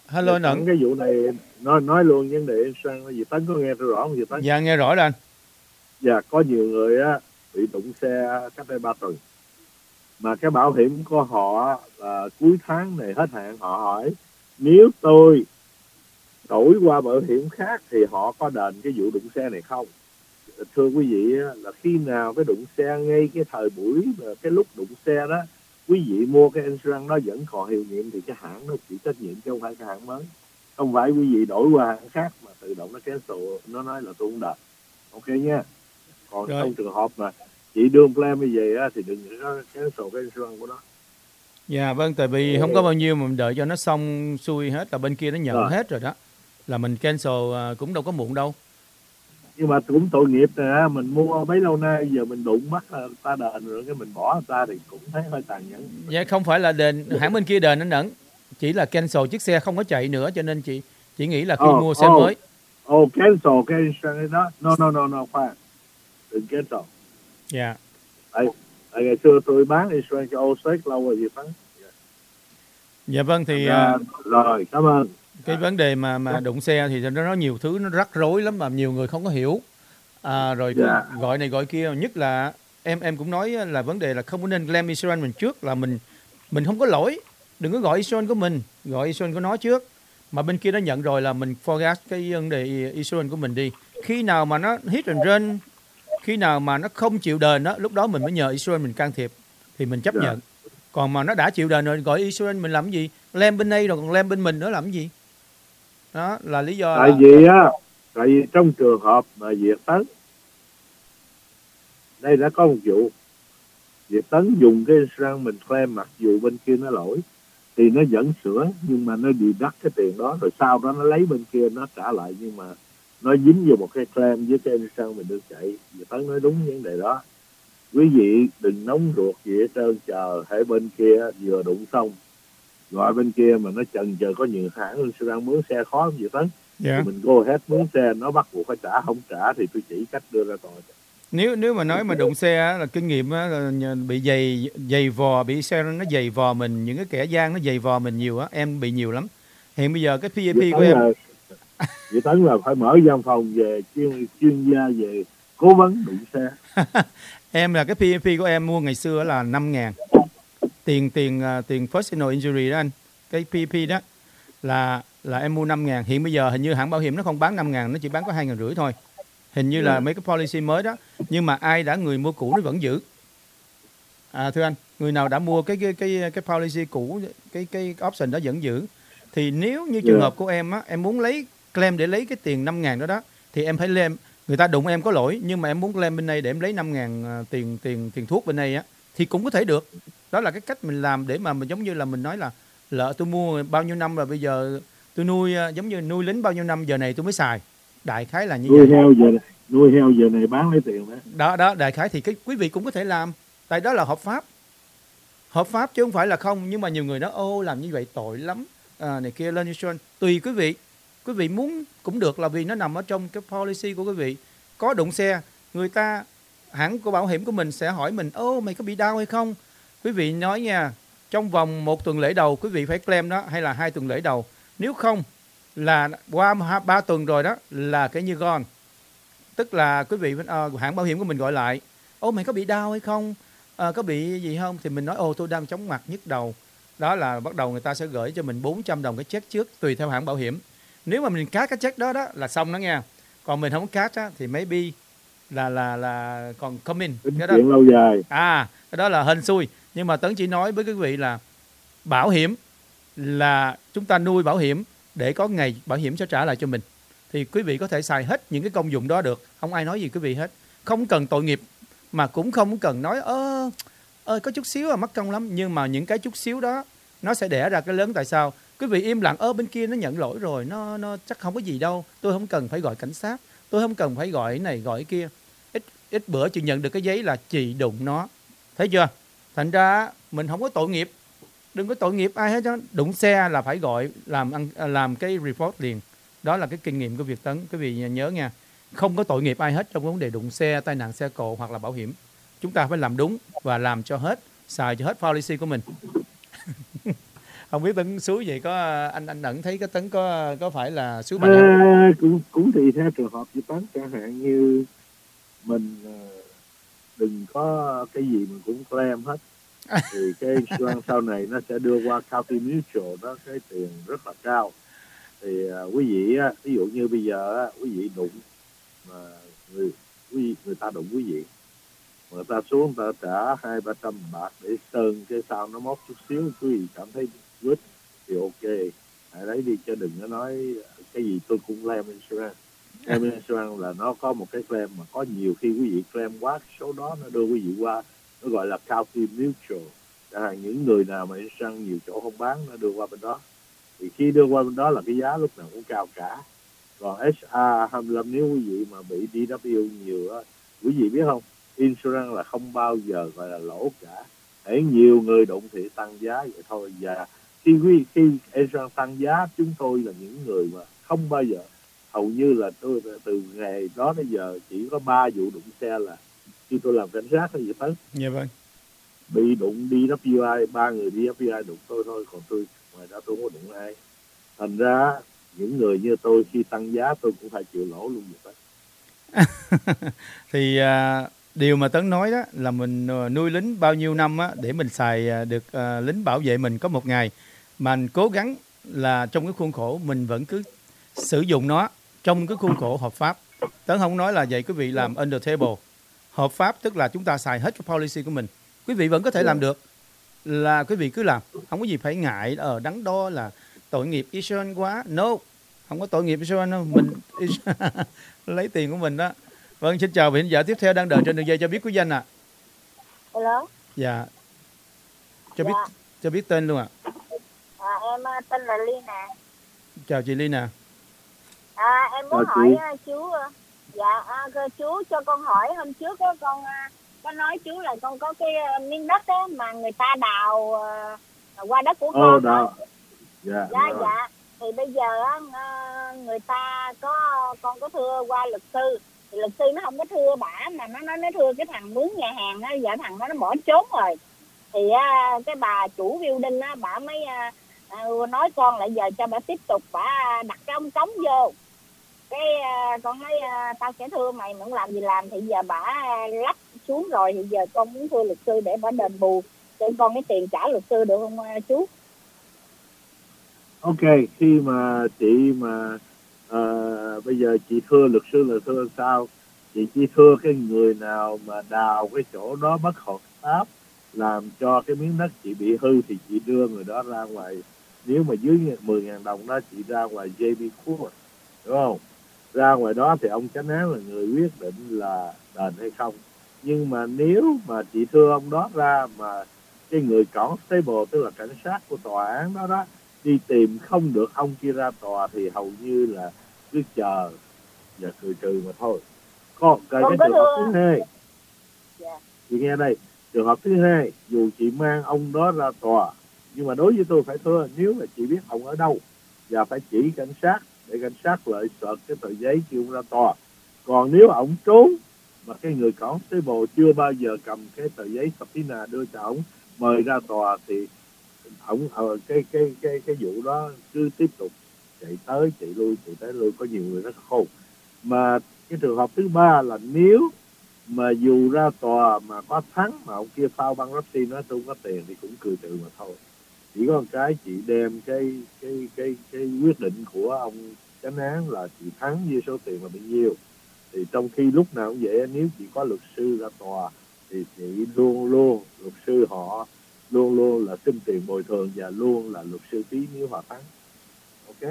S2: Hello anh Ẩn.
S5: Cái vụ này nói nói luôn vấn đề insurance. Dì Tấn có nghe tôi rõ không dì Tấn?
S2: Dạ nghe rõ rồi anh.
S5: Dạ có nhiều người á bị đụng xe cách đây ba tuần, mà cái bảo hiểm của họ là cuối tháng này hết hạn. Họ hỏi nếu tôi đổi qua bảo hiểm khác thì họ có đền cái vụ đụng xe này không? Thưa quý vị là khi nào cái đụng xe ngay cái thời buổi cái lúc đụng xe đó, quý vị mua cái insurance nó vẫn còn hiệu nghiệm thì cái hãng nó chịu trách nhiệm chứ không phải cái hãng mới. Không phải quý vị đổi qua hãng khác mà tự động nó cancel, nó nói là tôi không đền. Ok nha. Còn rồi, trong trường hợp mà chị đưa plan như vậy á, thì đừng có cancel cái insurance của nó.
S2: Dạ vâng, tại vì không có bao nhiêu mà mình đợi cho nó xong xuôi hết, là bên kia nó nhận rồi. Hết rồi đó, là mình cancel cũng đâu có muộn đâu.
S5: Nhưng mà cũng tội nghiệp nè, mình mua bấy lâu nay giờ mình đụng mắt là ta đền rồi cái mình bỏ người ta thì cũng thấy hơi tàn nhẫn.
S2: Dạ không phải là đền, hãng bên kia đền anh Ẩn, chỉ là cancel chiếc xe không có chạy nữa, cho nên chị chỉ nghĩ là khi oh, mua xe
S5: oh,
S2: mới.
S5: Oh, cancel cái insurance đó. No no no no khoan. Đừng cancel.
S2: Dạ. Yeah.
S5: Tại, tại ngày xưa tôi bán insurance cho Allstate lâu rồi gì đó. Yeah.
S2: Dạ vâng thì
S5: à, rồi cảm ơn.
S2: Cái vấn đề mà mà đụng xe thì nó có nhiều thứ nó rắc rối lắm mà nhiều người không có hiểu. À, rồi yeah. gọi này gọi kia, nhất là em em cũng nói là vấn đề là không có nên claim insurance mình trước, là mình mình không có lỗi, đừng có gọi insurance của mình, gọi insurance của nó trước. Mà bên kia nó nhận rồi là mình forget cái vấn đề insurance của mình đi. Khi nào mà nó hit and run, khi nào mà nó không chịu đền đó, lúc đó mình mới nhờ insurance mình can thiệp thì mình chấp yeah. nhận. Còn mà nó đã chịu đền rồi gọi insurance mình làm gì? Claim bên đây rồi còn claim bên mình nữa làm gì? Đó là lý do.
S5: Tại
S2: là...
S5: vì á, tại vì trong trường hợp mà Việt Tấn, đây đã có một vụ Việt Tấn dùng cái insurance mình claim mặc dù bên kia nó lỗi thì nó vẫn sửa, nhưng mà nó bị đắt cái tiền đó, rồi sau đó nó lấy bên kia nó trả lại, nhưng mà nó dính vào một cái claim với cái insurance mình được chạy. Việt Tấn nói đúng vấn đề đó. Quý vị đừng nóng ruột gì hết trơn, chờ hãy bên kia vừa đụng xong gọi bên kia mà nó chần chờ, có nhiều hãng insurance mướn xe khó gì Tấn. Yeah. Mình go hết mướn xe nó bắt buộc phải trả, không trả thì tôi chỉ cách đưa ra tòa.
S2: Nếu nếu mà nói mà đụng xe là kinh nghiệm là bị dày dày vò, bị xe nó dày vò mình, những cái kẻ gian nó dày vò mình nhiều á, em bị nhiều lắm. Hiện bây giờ cái pê a pê của em
S5: Vậy Tấn là phải mở văn phòng về chuyên chuyên gia về cố vấn đụng xe.
S2: Em là cái pê a pê của em mua ngày xưa là năm ngàn. Tiền tiền tiền personal injury đó anh. Cái pê a pê đó là là em mua năm ngàn. Hiện bây giờ hình như hãng bảo hiểm nó không bán năm ngàn, nó chỉ bán có hai ngàn rưỡi thôi. Hình như là mấy cái policy mới đó. Nhưng mà ai đã người mua cũ nó vẫn giữ. À thưa anh, người nào đã mua cái cái cái cái policy cũ, cái cái option đó vẫn giữ. Thì nếu như trường hợp của em á, em muốn lấy claim để lấy cái tiền năm ngàn đó đó, thì em phải claim, người ta đụng em có lỗi nhưng mà em muốn claim bên đây để em lấy năm ngàn tiền tiền tiền thuốc bên đây á, thì cũng có thể được. Đó là cái cách mình làm để mà mình giống như là mình nói là lỡ tôi mua bao nhiêu năm rồi, bây giờ tôi nuôi giống như nuôi lính bao nhiêu năm, giờ này tôi mới xài. Đại khái là như
S5: nuôi
S2: vậy.
S5: Heo giờ này, nuôi heo giờ này bán lấy tiền đó.
S2: Đó đó, đại khái thì cái quý vị cũng có thể làm, tại đó là hợp pháp. Hợp pháp chứ không phải là không, nhưng mà nhiều người nói ô làm như vậy tội lắm. À, này kia lên insurance, tùy quý vị. Quý vị muốn cũng được, là vì nó nằm ở trong cái policy của quý vị. Có đụng xe, người ta hãng của bảo hiểm của mình sẽ hỏi mình ô mày có bị đau hay không. Quý vị nói nha, trong vòng một tuần lễ đầu quý vị phải claim đó, hay là hai tuần lễ đầu. Nếu không là qua ba tuần rồi đó là cái như gone. Tức là quý vị uh, hãng bảo hiểm của mình gọi lại, ô mày có bị đau hay không, à, có bị gì không, thì mình nói ô tôi đang chóng mặt nhức đầu. Đó là bắt đầu người ta sẽ gửi cho mình bốn trăm đồng cái check trước, tùy theo hãng bảo hiểm. Nếu mà mình cát cái check đó đó là xong đó nha. Còn mình không cát á, thì maybe là là là còn coming cái đó
S5: lâu dài.
S2: À cái đó là hên xui. Nhưng mà Tấn chỉ nói với quý vị là bảo hiểm là chúng ta nuôi bảo hiểm để có ngày bảo hiểm sẽ trả lại cho mình. Thì quý vị có thể xài hết những cái công dụng đó được, không ai nói gì quý vị hết. Không cần tội nghiệp, mà cũng không cần nói ơ ơi có chút xíu là mắc công lắm. Nhưng mà những cái chút xíu đó nó sẽ đẻ ra cái lớn. Tại sao? Quý vị im lặng, ơ bên kia nó nhận lỗi rồi, nó nó chắc không có gì đâu, tôi không cần phải gọi cảnh sát, tôi không cần phải gọi cái này gọi cái kia. Ít ít bữa chị nhận được cái giấy là chị đụng nó, thấy chưa? Thành ra mình không có tội nghiệp, đừng có tội nghiệp ai hết. Đụng xe là phải gọi làm làm cái report liền. Đó là cái kinh nghiệm của Việt Tấn, quý vị nhớ nha. Không có tội nghiệp ai hết trong vấn đề đụng xe, tai nạn xe cộ hoặc là bảo hiểm. Chúng ta phải làm đúng và làm cho hết, xài cho hết policy của mình. Không biết Tấn xúi vậy có anh anh ẩn thấy cái Tấn có có phải là xúi bệnh không?
S5: À, cũng cũng tùy theo trường hợp với Tấn, chẳng hạn như mình đừng có cái gì mình cũng claim hết, thì cái insurance sau này nó sẽ đưa qua County Mutual, đó cái tiền rất là cao. Thì uh, quý vị á, ví dụ như bây giờ á, quý vị đụng mà người quý người ta đụng quý vị, người ta xuống người ta trả hai ba trăm bạc để sơn cái sao nó móc chút xíu, quý vị cảm thấy good thì ok, hãy lấy đi, chứ đừng có nói cái gì tôi cũng claim insurance. Claim insurance là nó có một cái claim mà có nhiều khi quý vị claim quá số đó nó đưa quý vị qua, nó gọi là County Mutual. Chẳng hạn những người nào mà insurance nhiều chỗ không bán, nó đưa qua bên đó, thì khi đưa qua bên đó là cái giá lúc nào cũng cao cả. Còn ét a hai mươi lăm nếu quý vị mà bị đê vê kép nhiều đó, quý vị biết không, insurance là không bao giờ gọi là lỗ cả. Hễ nhiều người đụng thì tăng giá vậy thôi. Và khi quý khi insurance tăng giá, chúng tôi là những người mà không bao giờ, hầu như là tôi từ ngày đó đến giờ chỉ có ba vụ đụng xe là khi tôi làm cảnh sát hay gì hết.
S2: Dạ vâng.
S5: Bị đụng đê vê kép, ba người đê vê kép đụng tôi thôi, còn tôi ngoài đó tôi không có đụng ai. Thành ra những người như tôi khi tăng giá tôi cũng phải chịu lỗ luôn vậy đó.
S2: Thì à, điều mà Tấn nói đó là mình nuôi lính bao nhiêu năm á, để mình xài được à, lính bảo vệ mình có một ngày, mà mình cố gắng là trong cái khuôn khổ mình vẫn cứ sử dụng nó trong cái khuôn khổ hợp pháp. Tấn không nói là vậy quý vị làm under table. Hợp pháp tức là chúng ta xài hết cái policy của mình. Quý vị vẫn có thể làm được, là quý vị cứ làm, không có gì phải ngại ở đắn đo là tội nghiệp insurance quá. No, không có tội nghiệp insurance đâu, mình lấy tiền của mình đó. Vâng, xin chào vị khán giả tiếp theo đang đợi trên đường dây, cho biết quý danh ạ. À.
S4: Hello.
S2: Dạ. Cho
S4: dạ.
S2: biết cho biết tên luôn ạ. À.
S4: À, em tên là Ly nè.
S2: Chào chị Ly nè.
S4: À, em muốn Chào hỏi chị. chú dạ à, chú cho con hỏi, hôm trước đó, con có nói chú là con có cái miếng đất đó mà người ta đào uh, qua đất của con.
S5: Oh, đó.
S4: Dạ, dạ, dạ. Thì bây giờ uh, người ta có, con có thưa qua luật sư, thì luật sư nó không có thưa bả, mà nó nó nó thưa cái thằng mướn nhà hàng á, giờ thằng đó nó bỏ trốn rồi. Thì uh, cái bà chủ building á, bả mới uh, uh, nói con lại giờ cho bả tiếp tục bả đặt cái ống cống vô. Cái uh, con nói uh, tao sẽ thưa mày, muốn làm gì làm. Thì giờ bả uh, lắp xuống rồi, thì giờ con muốn thưa luật sư để bả đền bù cho con cái tiền trả luật sư được không uh, chú?
S5: Ok, khi mà chị mà uh, bây giờ chị thưa luật sư là thưa sao? Chị chỉ thưa cái người nào mà đào cái chỗ đó bất hợp pháp, làm cho cái miếng đất chị bị hư, thì chị đưa người đó ra ngoài. Nếu mà dưới mười ngàn đồng đó, chị ra ngoài giê bê Court, đúng không? Ra ngoài đó thì ông chánh án là người quyết định là đền hay không. Nhưng mà nếu mà chị thưa ông đó ra mà cái người constable, tức là cảnh sát của tòa án đó đó, đi tìm không được ông kia ra tòa, thì hầu như là cứ chờ và cười trừ mà thôi. Còn cái, cái trường hợp thứ hai,
S4: yeah.
S5: chị nghe đây, trường hợp thứ hai, dù chị mang ông đó ra tòa, nhưng mà đối với tôi phải thưa, nếu mà chị biết ông ở đâu và phải chỉ cảnh sát để cảnh sát lợi sợ cái tờ giấy kêu ông ra tòa. Còn nếu ông trốn mà cái người constable chưa bao giờ cầm cái tờ giấy subpoena đưa cho ông mời ra tòa, thì ông ở cái cái cái cái vụ đó cứ tiếp tục chạy tới chạy lui chạy tới lui. Có nhiều người rất khôn. Mà cái trường hợp thứ ba là nếu mà dù ra tòa mà có thắng mà ông kia phao băng rapsi nói tôi không có tiền, thì cũng cười trừ mà thôi. Chỉ có một cái chị đem cái cái cái cái quyết định của ông chánh án là chị thắng với số tiền là bao nhiêu. Thì trong khi lúc nào cũng vậy, nếu chị có luật sư ra tòa thì chị luôn luôn luật sư họ luôn luôn là xin tiền bồi thường và luôn là luật sư phí nếu họ thắng. Ok.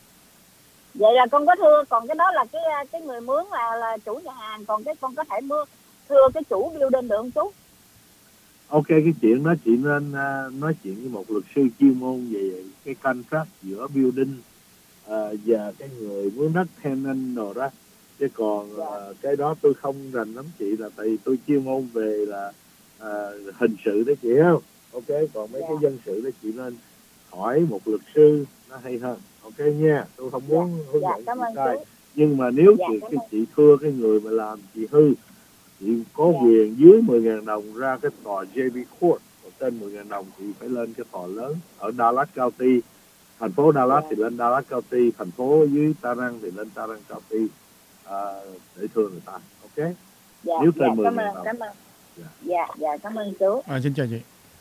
S4: Vậy là con có thưa, còn cái đó là cái cái người mướn là là chủ nhà hàng, còn cái con có thể mưa thưa cái chủ building được không chú?
S5: Ok, cái chuyện đó chị nên uh, nói chuyện với một luật sư chuyên môn về cái contract giữa building uh, và cái người mướn đất tenant rồi đó. Chứ còn uh, cái đó tôi không rành lắm chị, là tại vì tôi chuyên môn về là uh, hình sự đó chị không? Ok, còn mấy yeah. cái dân sự đó chị nên hỏi một luật sư nó hay hơn. Ok nha, tôi không muốn
S4: dạ.
S5: hướng
S4: dạ,
S5: dẫn chị
S4: sai.
S5: Nhưng mà nếu
S4: dạ,
S5: chị, cái chị thưa cái người mà làm chị hư, chị có dạ. quyền dưới mười ngàn đồng ra cái tòa giê bê Court, ok, trên mười nghìn đồng thì phải lên cái tòa lớn ở Dallas County, thành phố Dallas thì lên Dallas County, thành phố dưới Tarrant thì lên Tarrant County à, để thưa người ta. Ok.
S4: Dạ,
S5: Nếu
S4: dạ
S5: trên mười
S4: cảm
S5: nghìn
S4: ơn,
S5: đồng.
S4: cảm ơn.
S5: Dạ.
S4: Dạ, dạ cảm ơn chú.
S2: À, xin chào chị.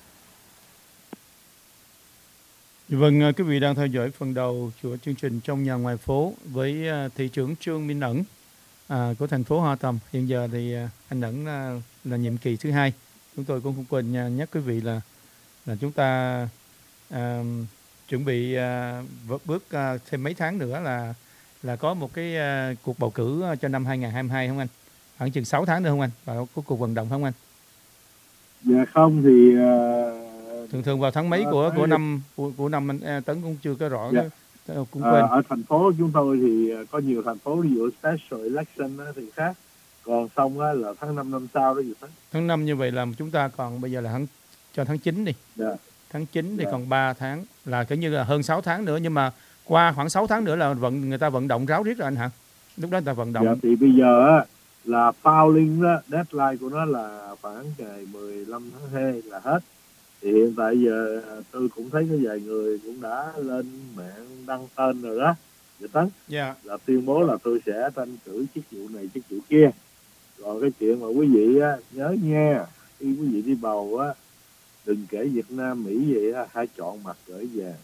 S2: Vâng, à, quý vị đang theo dõi phần đầu của chương trình Trong Nhà Ngoài Phố với à, thị trưởng Trương Minh Ẩn à, của thành phố Hoa Tầm. Hiện giờ thì à, anh Ẩn à, là nhiệm kỳ thứ hai. Chúng tôi cũng không quên à, nhắc quý vị là là chúng ta à, chuẩn bị à, bước à, thêm mấy tháng nữa là là có một cái à, cuộc bầu cử cho năm hai nghìn không trăm hai mươi hai không anh? Khoảng chừng sáu tháng nữa không anh? Và có cuộc vận động không anh?
S5: Dạ không thì uh,
S2: thường thường vào tháng mấy của của năm của, của năm anh Tấn cũng chưa có rõ.
S5: Dạ.
S2: Cái, cũng quên.
S5: À, ở thành phố chúng tôi thì có nhiều thành phố ví dụ special election đó thì khác, còn xong á là tháng năm năm sau đó gì đó.
S2: Tháng năm như vậy là chúng ta còn bây giờ là tháng cho tháng chín đi.
S5: Dạ.
S2: Tháng chín thì
S5: Dạ.
S2: còn ba tháng, là kiểu như là hơn sáu tháng nữa, nhưng mà qua khoảng sáu tháng nữa là vận người ta vận động ráo riết rồi anh hả? Lúc đó người ta vận động.
S5: Dạ thì bây giờ á là filing đó, deadline của nó là khoảng ngày mười lăm tháng hai là hết. Thì hiện tại giờ tôi cũng thấy có vài người cũng đã lên mạng đăng tên rồi đó. Dạ Tấn.
S2: Dạ.
S5: Là tuyên bố là tôi sẽ tranh cử chức vụ này chức vụ kia. Còn cái chuyện mà quý vị á, nhớ nha, khi quý vị đi bầu á, đừng kể Việt Nam Mỹ vậy á, hãy chọn mặt cỡ vàng,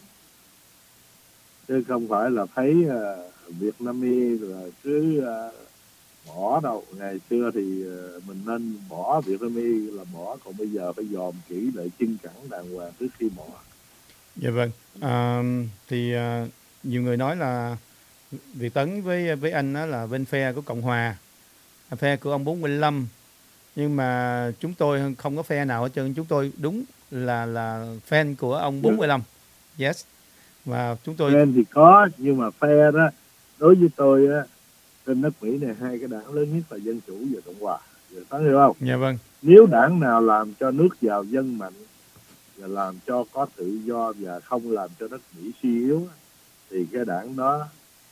S5: chứ không phải là thấy uh, Việt Nam y là cứ uh, bỏ đâu. Ngày xưa thì uh, mình nên bỏ Việt Nam y là bỏ, còn bây giờ phải dòm kỹ lại chân cẳng đàng hoàng trước khi bỏ.
S2: Dạ vâng. À, thì uh, nhiều người nói là Việt Tấn với với anh đó là bên phe của Cộng Hòa, phe của ông bốn mươi lăm, nhưng mà chúng tôi không có phe nào hết trơn. Chúng tôi đúng là là fan của ông bốn mươi lăm. Yes. Và chúng tôi
S5: Fan thì có, nhưng mà phe đó đối với tôi á, trên nước Mỹ này hai cái đảng lớn nhất là Dân Chủ và Cộng Hòa. Giờ Tấn hiểu không?
S2: Dạ vâng.
S5: Nếu đảng nào làm cho nước giàu dân mạnh và làm cho có tự do và không làm cho nước Mỹ suy yếu thì cái đảng đó,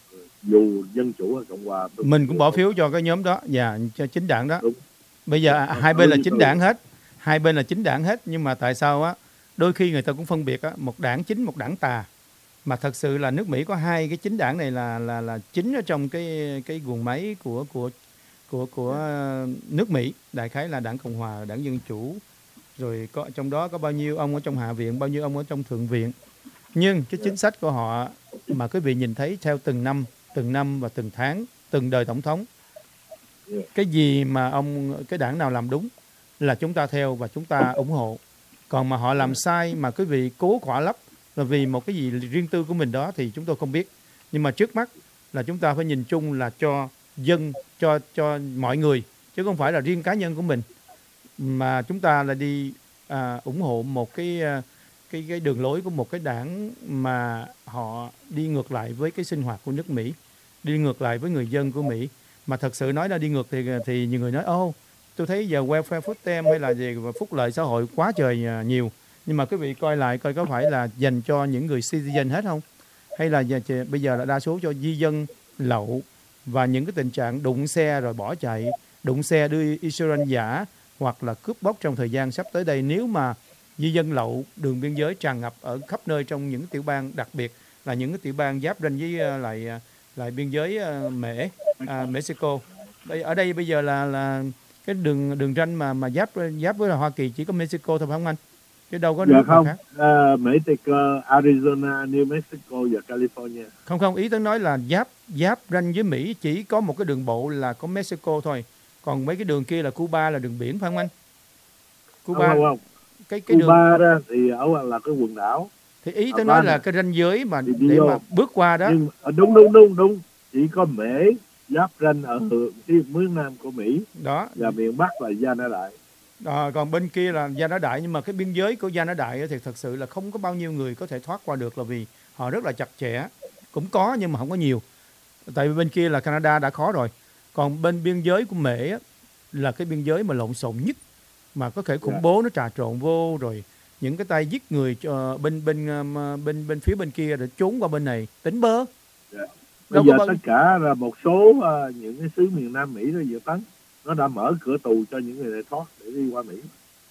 S5: dù Dân Chủ hay Cộng Hòa,
S2: mình cũng bỏ phiếu cho cái nhóm đó, dạ, cho chính đảng đó.
S5: Đúng.
S2: Bây giờ
S5: Đúng.
S2: hai bên là chính
S5: Đúng.
S2: đảng hết, hai bên là chính đảng hết, nhưng mà tại sao á? Đôi khi người ta cũng phân biệt á, một đảng chính, một đảng tà. Mà thật sự là nước Mỹ có hai cái chính đảng này là là là chính ở trong cái cái guồng máy của của của của nước Mỹ. Đại khái là đảng Cộng Hòa, đảng Dân Chủ, rồi có trong đó có bao nhiêu ông ở trong Hạ viện, bao nhiêu ông ở trong Thượng viện. Nhưng cái chính sách của họ mà quý vị nhìn thấy theo từng năm, từng năm và từng tháng, từng đời tổng thống, cái gì mà ông cái đảng nào làm đúng là chúng ta theo và chúng ta ủng hộ. Còn mà họ làm sai mà quý vị cố khỏa lấp là vì một cái gì riêng tư của mình đó thì chúng tôi không biết. Nhưng mà trước mắt là chúng ta phải nhìn chung là cho dân, cho cho mọi người, chứ không phải là riêng cá nhân của mình, mà chúng ta là đi à, ủng hộ một cái cái cái đường lối của một cái đảng mà họ đi ngược lại với cái sinh hoạt của nước Mỹ, đi ngược lại với người dân của Mỹ. Mà thật sự nói là đi ngược thì thì nhiều người nói ô, tôi thấy giờ welfare food stamp hay là gì và phúc lợi xã hội quá trời nhiều, nhưng mà quý vị coi lại coi có phải là dành cho những người citizen hết không, hay là giờ, bây giờ là đa số cho di dân lậu và những cái tình trạng đụng xe rồi bỏ chạy, đụng xe đưa insurance giả hoặc là cướp bóc trong thời gian sắp tới đây. Nếu mà di dân lậu đường biên giới tràn ngập ở khắp nơi trong những tiểu bang, đặc biệt là những cái tiểu bang giáp ranh với lại lại biên giới Mễ à, Mexico. Ở đây bây giờ là là cái đường đường ranh mà mà giáp giáp với là Hoa Kỳ chỉ có Mexico thôi phải không anh? Chứ đâu có
S5: dạ
S2: nước
S5: không.
S2: nào khác.
S5: Uh, Mexico, Arizona, New Mexico và California.
S2: Không không, ý tôi nói là giáp giáp ranh với Mỹ chỉ có một cái đường bộ là có Mexico thôi. Còn mấy cái đường kia là Cuba, là đường biển phải không anh? Cuba.
S5: Không, không.
S2: Cái cái
S5: Cuba
S2: đường
S5: đó thì ở là cái quần đảo.
S2: Thì ý tôi nói là cái ranh giới mà
S5: thì
S2: để
S5: vô.
S2: mà bước qua đó.
S5: Nhưng, đúng đúng đúng đúng. Chỉ có Mễ giáp ranh ở phía miền Nam của Mỹ.
S2: Đó.
S5: Và miền Bắc là Gia Na Đại.
S2: À, còn bên kia là Gia Na Đại, nhưng mà cái biên giới của Gia Na Đại thì thật sự là không có bao nhiêu người có thể thoát qua được, là vì họ rất là chặt chẽ. Cũng có nhưng mà không có nhiều. Tại vì bên kia là Canada đã khó rồi. Còn bên biên giới của Mễ là cái biên giới mà lộn xộn nhất, mà có thể khủng yeah. bố nó trà trộn vô, rồi những cái tay giết người uh, bên bên uh, bên bên phía bên kia để trốn qua bên này tính bơ.
S5: Yeah. Bây giờ bao... tất cả là một số uh, những cái xứ miền Nam Mỹ đó dự tấn nó đã mở cửa tù cho những người này thoát để đi qua Mỹ.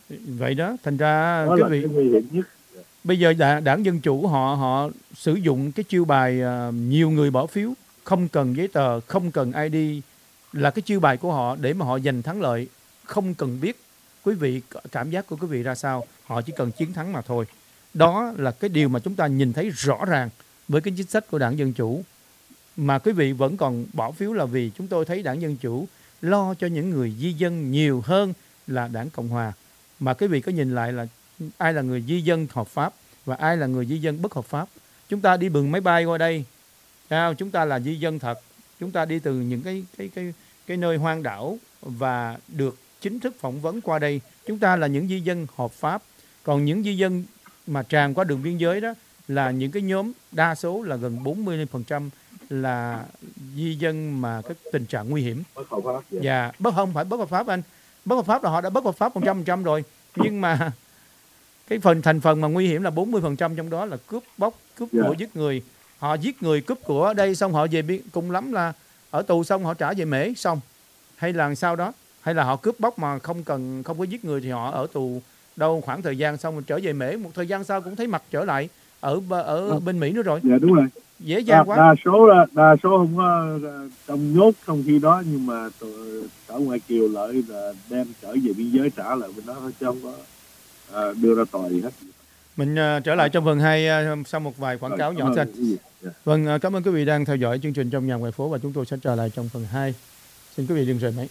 S2: Vậy đó, thành ra
S5: Đó
S2: quý
S5: là
S2: vị
S5: cái nguy hiểm nhất.
S2: bây giờ đảng, đảng Dân Chủ họ họ sử dụng cái chiêu bài à, nhiều người bỏ phiếu, không cần giấy tờ, không cần i đê là cái chiêu bài của họ để mà họ giành thắng lợi, không cần biết quý vị cảm giác của quý vị ra sao, họ chỉ cần chiến thắng mà thôi. Đó là cái điều mà chúng ta nhìn thấy rõ ràng với cái chính sách của đảng Dân Chủ. Mà quý vị vẫn còn bỏ phiếu là vì chúng tôi thấy đảng Dân Chủ lo cho những người di dân nhiều hơn là đảng Cộng Hòa. Mà quý vị có nhìn lại là ai là người di dân hợp pháp và ai là người di dân bất hợp pháp. Chúng ta đi bằng máy bay qua đây, chúng ta là di dân thật, chúng ta đi từ những cái cái cái cái nơi hoang đảo và được chính thức phỏng vấn qua đây, chúng ta là những di dân hợp pháp. Còn những di dân mà tràn qua đường biên giới đó là những cái nhóm đa số là gần bốn mươi phần trăm là di dân mà cái tình trạng nguy hiểm.
S5: Bất hợp pháp. Dạ.
S2: Và bất không phải bất hợp pháp anh. Bất hợp pháp là họ đã bất hợp pháp một trăm phần trăm rồi. Nhưng mà cái phần thành phần mà nguy hiểm là bốn mươi phần trăm, trong đó là cướp bóc, cướp của,
S5: Yeah.
S2: giết người. Họ giết người, cướp của ở đây xong họ về biên, cùng lắm là ở tù xong họ trả về Mễ xong. Hay là sao đó, hay là họ cướp bóc mà không cần không có giết người thì họ ở tù đâu khoảng thời gian xong rồi trở về Mễ, một thời gian sau cũng thấy mặt trở lại ở ở
S5: À.
S2: bên Mỹ nữa rồi.
S5: Dạ đúng rồi.
S2: Dễ dàng
S5: Đa,
S2: quá.
S5: đa số đa số không có trong nhốt trong khi đó, nhưng mà ở ngoài kiều lợi là đem trở về biên giới trả lại bên đó chứ không có à, đưa ra tòa gì hết.
S2: Mình uh, trở lại trong phần hai uh, sau một vài quảng cáo nhỏ thôi.
S5: Yeah.
S2: Vâng, uh, cảm ơn quý vị đang theo dõi chương trình Trong Nhà Ngoài Phố và chúng tôi sẽ trở lại trong phần hai. Xin quý vị đừng rời máy.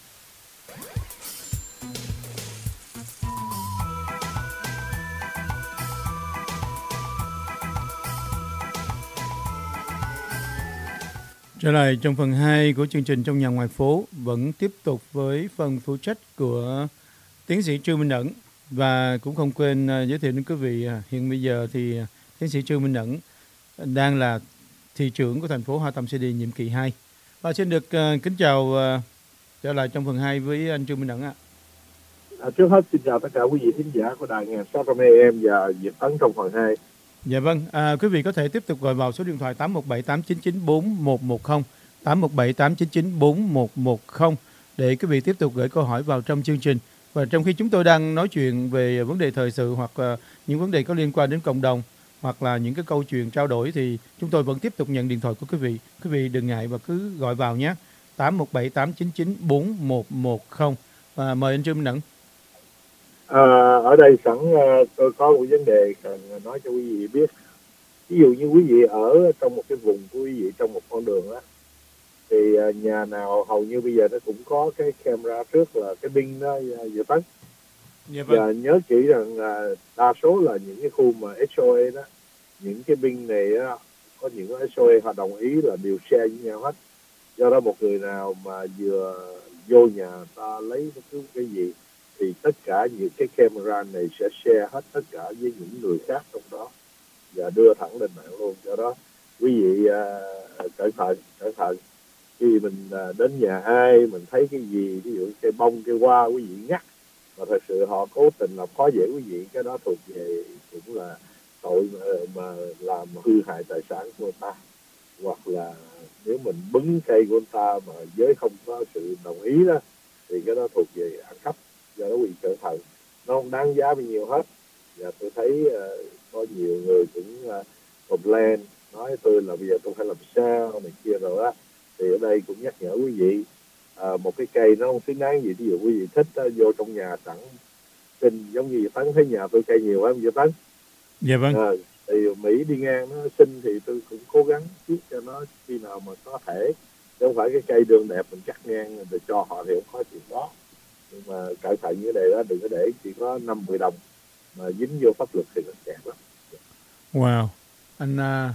S2: Trở lại trong phần hai của chương trình Trong Nhà Ngoài Phố, vẫn tiếp tục với phần phụ trách của tiến sĩ Trương Minh Ẩn. Và cũng không quên uh, giới thiệu đến quý vị, uh, hiện bây giờ thì uh, tiến sĩ Trương Minh Ẩn đang là thị trưởng của thành phố Hoa Tâm City nhiệm kỳ hai. Và xin được uh, kính chào uh, trở lại trong phần hai với anh Trương Minh Ẩn ạ.
S5: À, trước hết xin chào tất cả quý vị thính giả của đài một nghìn sáu trăm a em và Việt Tấn trong phần hai.
S2: Dạ vâng, à, quý vị có thể tiếp tục gọi vào số điện thoại tám một bảy tám chín chín bốn một một không, tám một bảy tám chín chín bốn một một không để quý vị tiếp tục gửi câu hỏi vào trong chương trình. Và trong khi chúng tôi đang nói chuyện về vấn đề thời sự hoặc uh, những vấn đề có liên quan đến cộng đồng hoặc là những cái câu chuyện trao đổi thì chúng tôi vẫn tiếp tục nhận điện thoại của quý vị. Quý vị đừng ngại và cứ gọi vào nhé. tám một bảy tám chín chín bốn một một không. À, mời anh Trương Minh Ẩn.
S5: À, ở đây sẵn uh, tôi có một vấn đề cần nói cho quý vị biết. Ví dụ như quý vị ở trong một cái vùng của quý vị trong một con đường á, thì uh, nhà nào hầu như bây giờ nó cũng có cái camera trước là cái pin đó Việt Tấn.
S2: Dạ vâng.
S5: Và nhớ kỹ rằng uh, đa số là những cái khu mà ét o a đó, những cái pin này á, có những cái ét o a họ đồng ý là đều share với nhau hết. Do đó một người nào mà vừa vô nhà ta lấy bất cứ cái gì thì tất cả những cái camera này sẽ share hết tất cả với những người khác trong đó và đưa thẳng lên mạng luôn. Do đó quý vị uh, cẩn thận cẩn thận khi mình uh, đến nhà ai mình thấy cái gì, ví dụ cây bông cây hoa quý vị ngắt mà thật sự họ cố tình làm khó dễ quý vị, cái đó thuộc về cũng là tội mà, mà làm hư hại tài sản của người ta. Hoặc là nếu mình bứng cây của người ta mà với không có sự đồng ý đó thì cái đó thuộc về ăn cắp. Do đó quý vị cẩn thận, nó không đáng giá bao nhiêu hết. Và tôi thấy uh, có nhiều người cũng uh, complain nói tôi là bây giờ tôi phải làm sao này kia rồi á, thì ở đây cũng nhắc nhở quý vị uh, một cái cây nó không xứng đáng gì. Ví dụ quý vị thích uh, vô trong nhà sẵn xin, giống như Việt Tấn thấy nhà tôi cây nhiều lắm Việt Tấn.
S2: Dạ vâng.
S5: Uh, thì Mỹ đi ngang nó xin thì tôi cũng cố gắng chiết cho nó khi nào mà có thể, chứ không phải cái cây đường đẹp mình cắt ngang rồi cho họ thì không có chuyện đó. Nhưng mà cẩn thận như thế này đó, đừng có để chỉ có năm mười đồng mà dính vô pháp luật thì nó kẹt lắm.
S2: Wow, anh uh,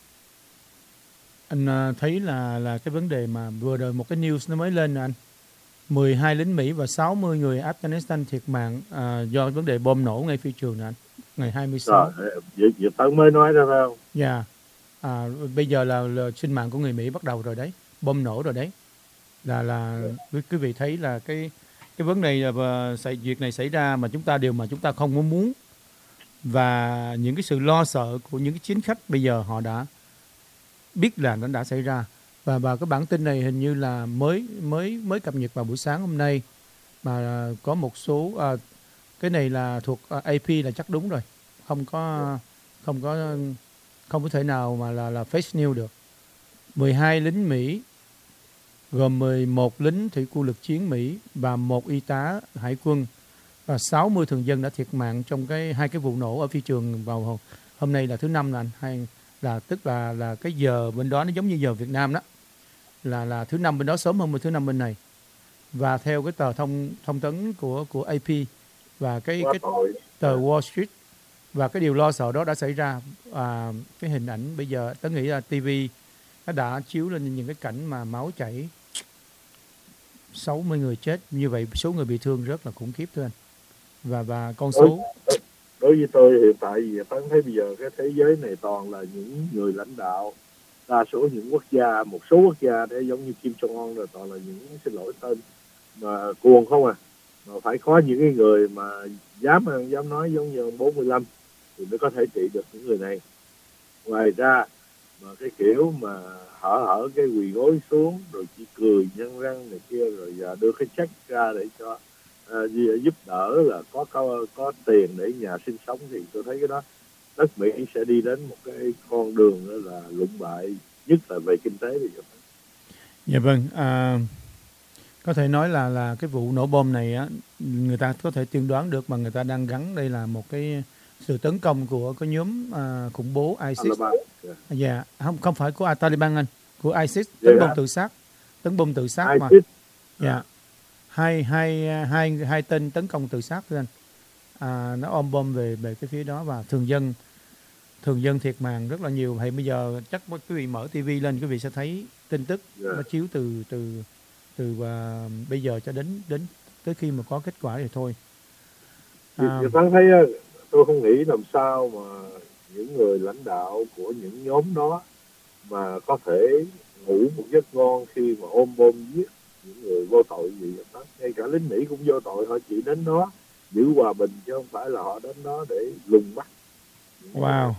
S2: anh uh, thấy là là cái vấn đề mà vừa rồi một cái news nó mới lên nè anh, mười hai lính Mỹ và sáu mươi người Afghanistan thiệt mạng uh, do vấn đề bom nổ ngay phi trường nè anh, ngày hai mươi sáu.
S5: Rồi, Việt Tấn mới nói ra phải không?
S2: Dạ, yeah. à, bây giờ là, là sinh mạng của người Mỹ bắt đầu rồi đấy, bom nổ rồi đấy, là là quý, quý vị thấy là cái cái vấn đề là việc này xảy ra mà chúng ta điều mà chúng ta không có muốn, và những cái sự lo sợ của những cái chính khách bây giờ họ đã biết là nó đã xảy ra. Và và cái bản tin này hình như là mới mới mới cập nhật vào buổi sáng hôm nay, mà có một số à, cái này là thuộc uh, a pê là chắc đúng rồi, không có không có không có thể nào mà là là fake news được. mười hai lính Mỹ gồm mười một lính thủy quân lực chiến Mỹ và một y tá hải quân và sáu mươi thường dân đã thiệt mạng trong cái hai cái vụ nổ ở phi trường vào hôm, hôm nay là thứ năm là hay là tức là là cái giờ bên đó nó giống như giờ Việt Nam đó, là là thứ năm bên đó sớm hơn thứ năm bên này. Và theo cái tờ thông thông tấn của của a pê và cái cái tờ Wall Street, và cái điều lo sợ đó đã xảy ra. À, cái hình ảnh bây giờ tớ nghĩ là ti vi nó đã chiếu lên những cái cảnh mà máu chảy, sáu mươi người chết như vậy, số người bị thương rất là khủng khiếp thưa anh. Và và con số
S5: đối, đối với tôi hiện tại gì tôi thấy bây giờ cái thế giới này toàn là những người lãnh đạo, đa số những quốc gia, một số quốc gia để giống như Kim Jong Un rồi toàn là những, xin lỗi tên mà cuồng không à, mà phải có những cái người mà dám dám nói giống như ông bốn mươi lăm thì mới có thể trị được những người này. Ngoài ra mà cái kiểu mà hở hở cái quỳ gối xuống rồi chỉ cười nhân răng này kia rồi giờ đưa cái check ra để cho à, giúp đỡ là có, có có tiền để nhà sinh sống, thì tôi thấy cái đó đất Mỹ sẽ đi đến một cái con đường đó là lụng bại, nhất là về kinh tế bây giờ.
S2: Dạ vâng, à, có thể nói là là cái vụ nổ bom này á, người ta có thể tiên đoán được mà người ta đang gắn đây là một cái sự tấn công của cái nhóm à, khủng bố ISIS. Dạ, yeah. không không phải của Taliban anh, của ISIS, tấn yeah. bom tự sát, tấn bom tự sát mà. Dạ, yeah. hai hai hai hai tên tấn công tự sát thưa anh. À, nó ôm bom về về cái phía đó và thường dân thường dân thiệt mạng rất là nhiều. Thì bây giờ chắc quý vị mở ti vi lên quý vị sẽ thấy tin tức yeah. nó chiếu từ từ từ uh, bây giờ cho đến đến tới khi mà có kết quả thì thôi.
S5: À, tôi thấy tôi không nghĩ làm sao mà những người lãnh đạo của những nhóm đó mà có thể ngủ một giấc ngon khi mà ôm bom giết những người vô tội gì đó. Ngay cả lính Mỹ cũng vô tội, họ chỉ đến đó giữ hòa bình chứ không phải là họ đến đó để lùng bắt.
S2: Wow.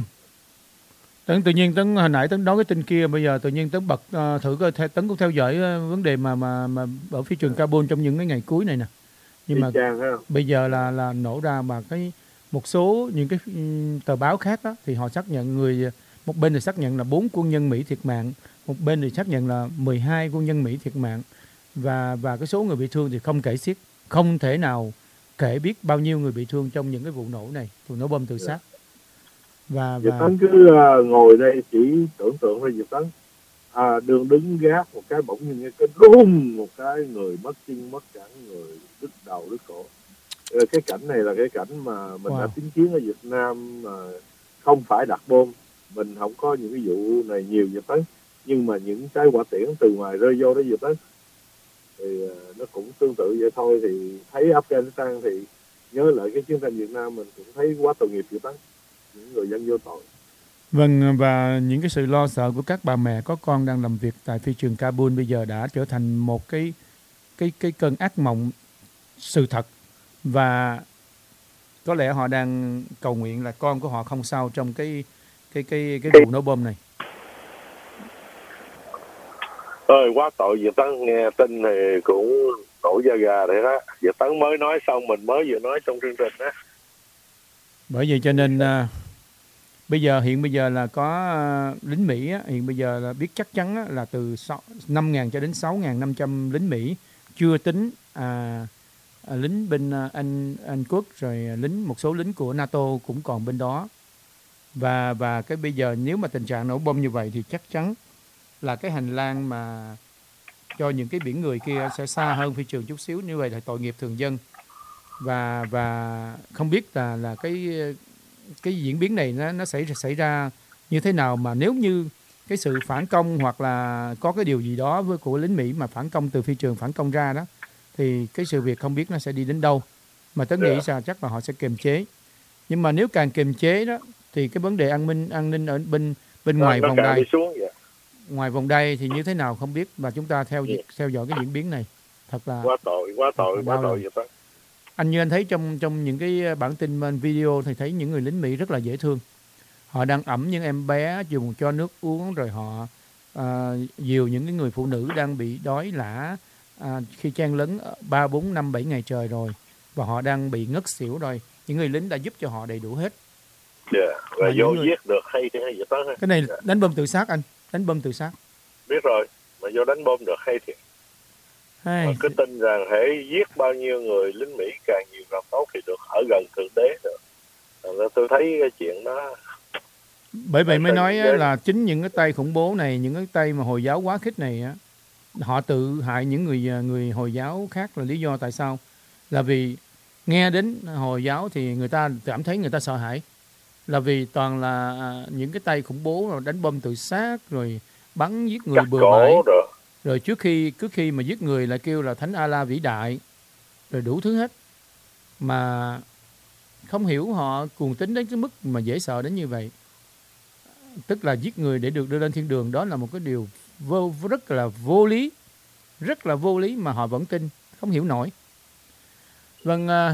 S2: Tấn tự nhiên Tấn hồi nãy Tấn nói cái tin kia, bây giờ tự nhiên Tấn bật uh, thử coi Tấn cũng theo dõi uh, vấn đề mà mà mà ở phi trường Kabul trong những cái ngày cuối này nè. Nhưng mà bây giờ là là nổ ra mà cái một số những cái um, tờ báo khác đó thì họ xác nhận người một bên thì xác nhận là bốn quân nhân Mỹ thiệt mạng, một bên thì xác nhận là mười hai quân nhân Mỹ thiệt mạng, và và cái số người bị thương thì không kể xiết, không thể nào kể biết bao nhiêu người bị thương trong những cái vụ nổ này, vụ nổ bom tự sát. Và,
S5: Diệp
S2: và...
S5: Tấn cứ uh, ngồi đây chỉ tưởng tượng thôi Diệp Tấn, à, đường đứng gác một cái bỗng nhiên cái đùng một cái người mất chân mất cẳng, người đứt đầu đứt cổ. Ờ, cái cảnh này là cái cảnh mà mình wow. đã chứng kiến ở Việt Nam mà không phải đặt bom, mình không có những cái vụ này nhiều Diệp Tấn, nhưng mà những cái quả tiễn từ ngoài rơi vô đó Diệp Tấn thì uh, nó cũng tương tự vậy thôi. Thì thấy Afghanistan thì nhớ lại cái chiến tranh Việt Nam mình cũng thấy quá tội nghiệp Diệp Tấn, những người dân vô tội.
S2: Vâng, và những cái sự lo sợ của các bà mẹ có con đang làm việc tại phi trường Kabul bây giờ đã trở thành một cái cái cái cơn ác mộng sự thật, và có lẽ họ đang cầu nguyện là con của họ không sao trong cái cái cái cái vụ nổ bom này.
S3: Ơi quá tội Diệp Tấn, nghe tin thì cũng nổi da gà đấy đó. Diệp Tấn mới nói xong, mình mới vừa nói trong chương trình đó.
S2: Bởi vậy cho nên uh, bây giờ hiện bây giờ là có uh, lính Mỹ á, hiện bây giờ là biết chắc chắn á, là từ năm nghìn cho đến sáu nghìn năm trăm lính Mỹ, chưa tính à, à, lính bên uh, Anh Anh Quốc, rồi lính một số lính của NATO cũng còn bên đó. Và và cái bây giờ nếu mà tình trạng nổ bom như vậy thì chắc chắn là cái hành lang mà cho những cái biển người kia sẽ xa hơn phi trường chút xíu, như vậy là tội nghiệp thường dân. Và và không biết là là cái cái diễn biến này nó nó xảy xảy ra như thế nào, mà nếu như cái sự phản công hoặc là có cái điều gì đó với của lính Mỹ mà phản công từ phi trường phản công ra đó, thì cái sự việc không biết nó sẽ đi đến đâu. Mà tớ nghĩ rằng chắc là họ sẽ kiềm chế. Nhưng mà nếu càng kiềm chế đó thì cái vấn đề an ninh an ninh ở bên bên ngoài vòng đai ngoài vòng đai thì như thế nào không biết, và chúng ta theo theo dõi cái diễn biến này thật là
S3: quá tội quá tội quá tội vậy.
S2: Anh như anh thấy trong trong những cái bản tin video thì thấy những người lính Mỹ rất là dễ thương. Họ đang ẵm những em bé, dùng cho nước uống, rồi họ à, dìu những cái người phụ nữ đang bị đói lả à, khi chen lấn ba bốn năm bảy ngày trời rồi. và họ đang bị ngất xỉu rồi. Những người lính đã giúp cho họ đầy đủ hết.
S3: Yeah. Và
S2: Mà
S3: vô
S2: những người-
S3: giết được hay thì hay vậy đó.
S2: Cái này
S3: Yeah.
S2: đánh bom tự sát anh, đánh bom tự sát.
S3: Biết rồi, mà vô đánh bom được hay thì
S2: Hay,
S3: mà cứ tin rằng hãy giết bao nhiêu người lính Mỹ càng nhiều càng tốt thì được ở gần thượng đế nữa. Nên tôi thấy cái chuyện đó
S2: bởi vậy mới
S3: Tại-
S2: nói á,
S3: tại-
S2: là chính những cái tay khủng bố này, những cái tay mà Hồi giáo quá khích này á, họ tự hại những người à, người Hồi giáo khác là lý do tại sao? Là vì nghe đến Hồi giáo thì người ta cảm thấy người ta sợ hãi. Là vì toàn là à, những cái tay khủng bố rồi đánh bom tự sát rồi bắn giết người
S3: cắt
S2: bừa bãi.
S3: cổ rồi.
S2: Rồi trước khi trước khi mà giết người lại kêu là Thánh Allah vĩ đại, rồi đủ thứ hết. Mà không hiểu họ cuồng tín đến cái mức mà dễ sợ đến như vậy. Tức là giết người để được đưa lên thiên đường, đó là một cái điều vô rất là vô lý, rất là vô lý mà họ vẫn tin, không hiểu nổi. Vâng, à,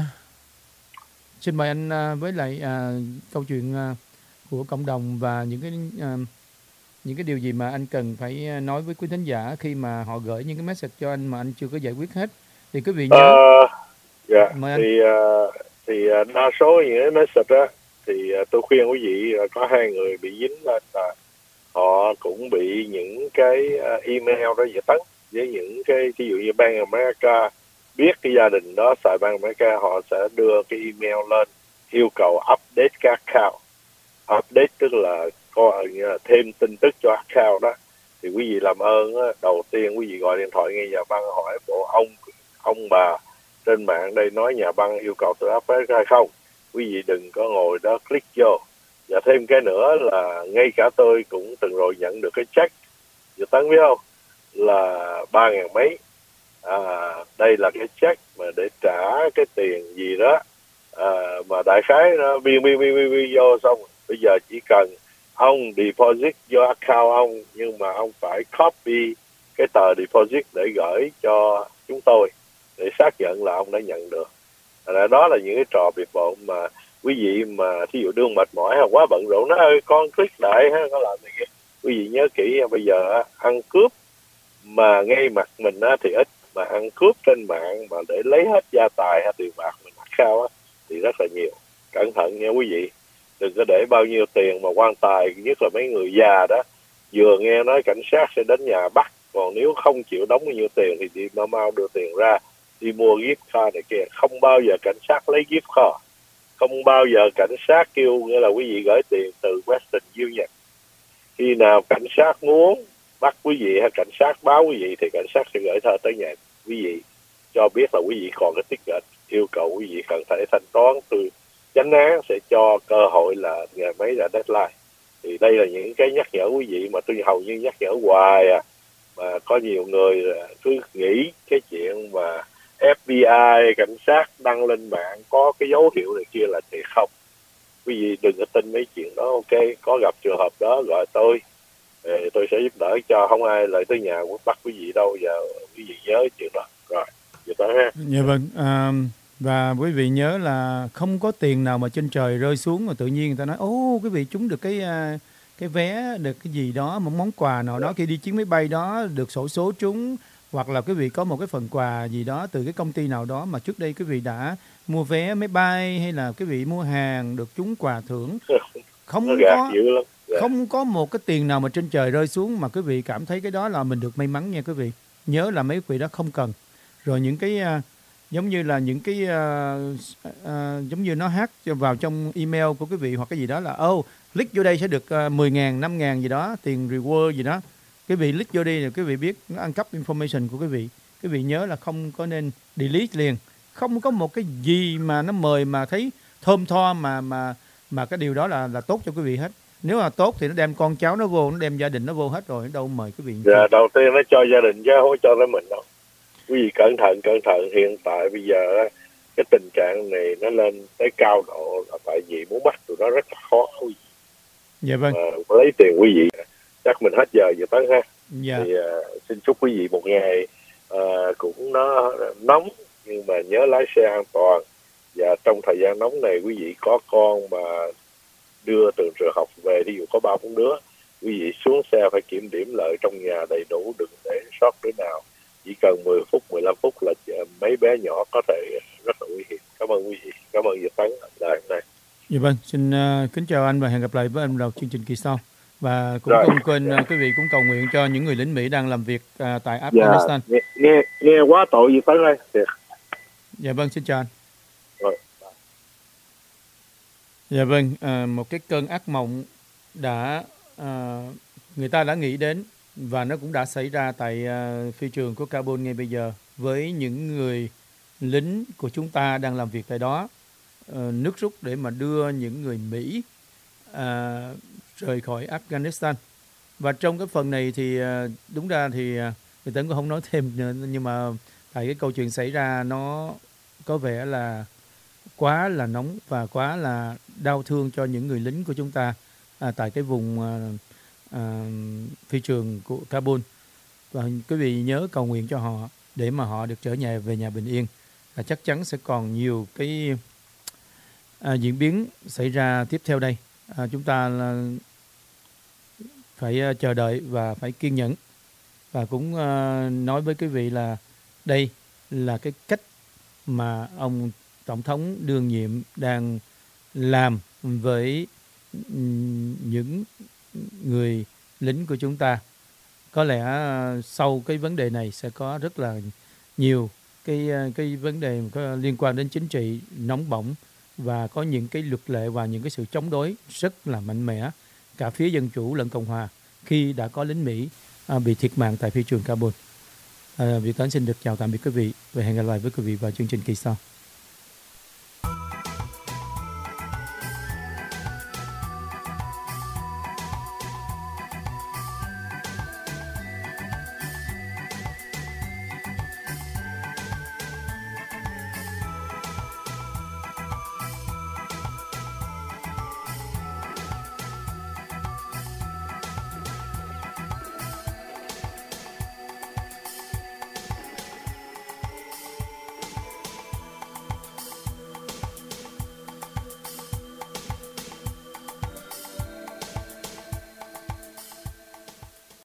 S2: xin mời anh à, với lại à, câu chuyện à, của cộng đồng và những cái à, những cái điều gì mà anh cần phải nói với quý thính giả khi mà họ gửi những cái message cho anh mà anh chưa có giải quyết hết. Thì quý vị nhớ.
S3: Ờ, dạ,
S2: Mời anh.
S3: thì ờ, thì ờ, đa số những cái message á thì ờ, tôi khuyên quý vị ờ, có hai người bị dính lên là họ cũng bị những cái ờ, email đó dễ tấn với những cái ví dụ như Bank America, biết cái gia đình đó xài Bank America, họ sẽ đưa cái email lên yêu cầu update các account. Update tức là có như là thêm tin tức cho account đó. Thì quý vị làm ơn á, đầu tiên quý vị gọi điện thoại ngay nhà băng hỏi bộ ông ông bà trên mạng đây nói nhà băng yêu cầu tôi update hay không. Quý vị đừng có ngồi đó click vô. Và thêm cái nữa là ngay cả tôi cũng từng rồi nhận được cái check, giờ Tấn biết không, là ba ngàn mấy. À, đây là cái check mà để trả cái tiền gì đó, à, mà đại khái nó biên biên biên biên biên vô xong bây giờ chỉ cần ông deposit vô account ông, nhưng mà ông phải copy cái tờ deposit để gửi cho chúng tôi để xác nhận là ông đã nhận được. À, đó là những cái trò biệt bộn mà quý vị mà thí dụ đương mệt mỏi hay quá bận rộn nó ơi con click lại ha, có làm gì kia, quý vị nhớ kỹ. Bây giờ ăn cướp mà ngay mặt mình á thì ít, mà ăn cướp trên mạng mà để lấy hết gia tài hay tiền bạc mình mặc khao á thì rất là nhiều. Cẩn thận nha quý vị, đừng có để bao nhiêu tiền mà quan tài, nhất là mấy người già đó, vừa nghe nói cảnh sát sẽ đến nhà bắt, còn nếu không chịu đóng bao nhiêu tiền thì đi mau mau đưa tiền ra đi mua gift card này kia. Không bao giờ cảnh sát lấy gift card, không bao giờ cảnh sát kêu nghĩa là quý vị gửi tiền từ Western Union. Khi nào cảnh sát muốn bắt quý vị hay cảnh sát báo quý vị thì cảnh sát sẽ gửi thơ tới nhà quý vị cho biết là quý vị còn cái ticket, yêu cầu quý vị cần phải thanh toán. Từ chánh án sẽ cho cơ hội là ngày mấy là deadline. Thì đây là những cái nhắc nhở quý vị mà tôi hầu như nhắc nhở hoài à, mà có nhiều người cứ nghĩ cái chuyện mà ép bê i cảnh sát đăng lên mạng có cái dấu hiệu này kia là thì không. Quý vị đừng có tin mấy chuyện đó. Ok, có gặp trường hợp đó gọi tôi, tôi sẽ giúp đỡ cho, không ai lại tới nhà bắt quý vị đâu. Giờ quý vị nhớ chuyện đó rồi, giờ tới ha.
S2: Dạ vâng, à, và quý vị nhớ là không có tiền nào mà trên trời rơi xuống mà tự nhiên người ta nói ô quý vị trúng được cái cái vé, được cái gì đó, một món quà nào đó khi đi chuyến máy bay đó, được xổ số trúng, hoặc là quý vị có một cái phần quà gì đó từ cái công ty nào đó mà trước đây quý vị đã mua vé máy bay hay là quý vị mua hàng được trúng quà thưởng. Không có không có một cái tiền nào mà trên trời rơi xuống mà quý vị cảm thấy cái đó là mình được may mắn nha quý vị. Nhớ là mấy quý vị đó không cần. Rồi những cái uh, giống như là những cái uh, uh, giống như nó hack vào trong email của quý vị hoặc cái gì đó là ô oh, click vô đây sẽ được uh, mười ngàn, năm ngàn gì đó, tiền reward gì đó. Quý vị click vô đi rồi quý vị biết nó ăn cắp information của quý vị. Quý vị nhớ là không có nên delete liền. Không có một cái gì mà nó mời mà thấy thơm tho mà mà mà cái điều đó là là tốt cho quý vị hết. Nếu mà tốt thì nó đem con cháu nó vô, nó đem gia đình nó vô hết rồi, đâu mời quý vị.
S3: Dạ, đầu tiên nó cho gia đình chứ không cho tới mình đâu. Quý vị cẩn thận, cẩn thận. Hiện tại bây giờ cái tình trạng này nó lên tới cao độ là tại vì muốn bắt tụi nó rất là khó.
S2: Dạ vâng.
S3: Mà lấy tiền quý vị. Chắc mình hết giờ giờ tới ha.
S2: Dạ.
S3: Thì uh, xin chúc quý vị một ngày uh, cũng nó nóng nhưng mà nhớ lái xe an toàn. Và trong thời gian nóng này quý vị có con mà đưa từ trường học về, ví dụ có ba bốn đứa, quý vị xuống xe phải kiểm điểm lợi trong nhà đầy đủ, đừng để sót đứa nào. Chỉ cần mười phút, mười lăm phút là mấy bé nhỏ có thể rất là nguy hiểm. Cảm ơn quý vị, cảm ơn Việt Tấn lời hôm nay.
S2: Dạ vâng, xin uh, kính chào anh và hẹn gặp lại với anh vào chương trình kỳ sau. Và cũng
S3: Rồi.
S2: không quên uh, quý vị cũng cầu nguyện cho những người lính Mỹ đang làm việc uh, tại
S3: Dạ,
S2: Afghanistan.
S3: nghe, nghe nghe quá tội Việt Tấn ơi. Thiệt.
S2: Dạ vâng, xin chào anh.
S3: Rồi.
S2: Dạ vâng, uh, một cái cơn ác mộng đã uh, người ta đã nghĩ đến và nó cũng đã xảy ra tại uh, phi trường của Kabul ngay bây giờ với những người lính của chúng ta đang làm việc tại đó, uh, nước rút để mà đưa những người Mỹ uh, rời khỏi Afghanistan. Và trong cái phần này thì uh, đúng ra thì uh, người ta cũng không nói thêm nữa, nhưng mà tại cái câu chuyện xảy ra nó có vẻ là quá là nóng và quá là đau thương cho những người lính của chúng ta à, tại cái vùng à, à, phi trường của Kabul. Và quý vị nhớ cầu nguyện cho họ để mà họ được trở nhà về nhà bình yên. Và chắc chắn sẽ còn nhiều cái à, diễn biến xảy ra tiếp theo đây. À, chúng ta là phải à, chờ đợi và phải kiên nhẫn. Và cũng à, nói với quý vị là đây là cái cách mà ông Tổng thống đương nhiệm đang làm với những người lính của chúng ta. Có lẽ sau cái vấn đề này sẽ có rất là nhiều cái cái vấn đề có liên quan đến chính trị nóng bỏng và có những cái luật lệ và những cái sự chống đối rất là mạnh mẽ cả phía Dân Chủ lẫn Cộng Hòa khi đã có lính Mỹ bị thiệt mạng tại phi trường Kabul. À, Việt Tấn xin được chào tạm biệt quý vị và hẹn gặp lại với quý vị vào chương trình kỳ sau.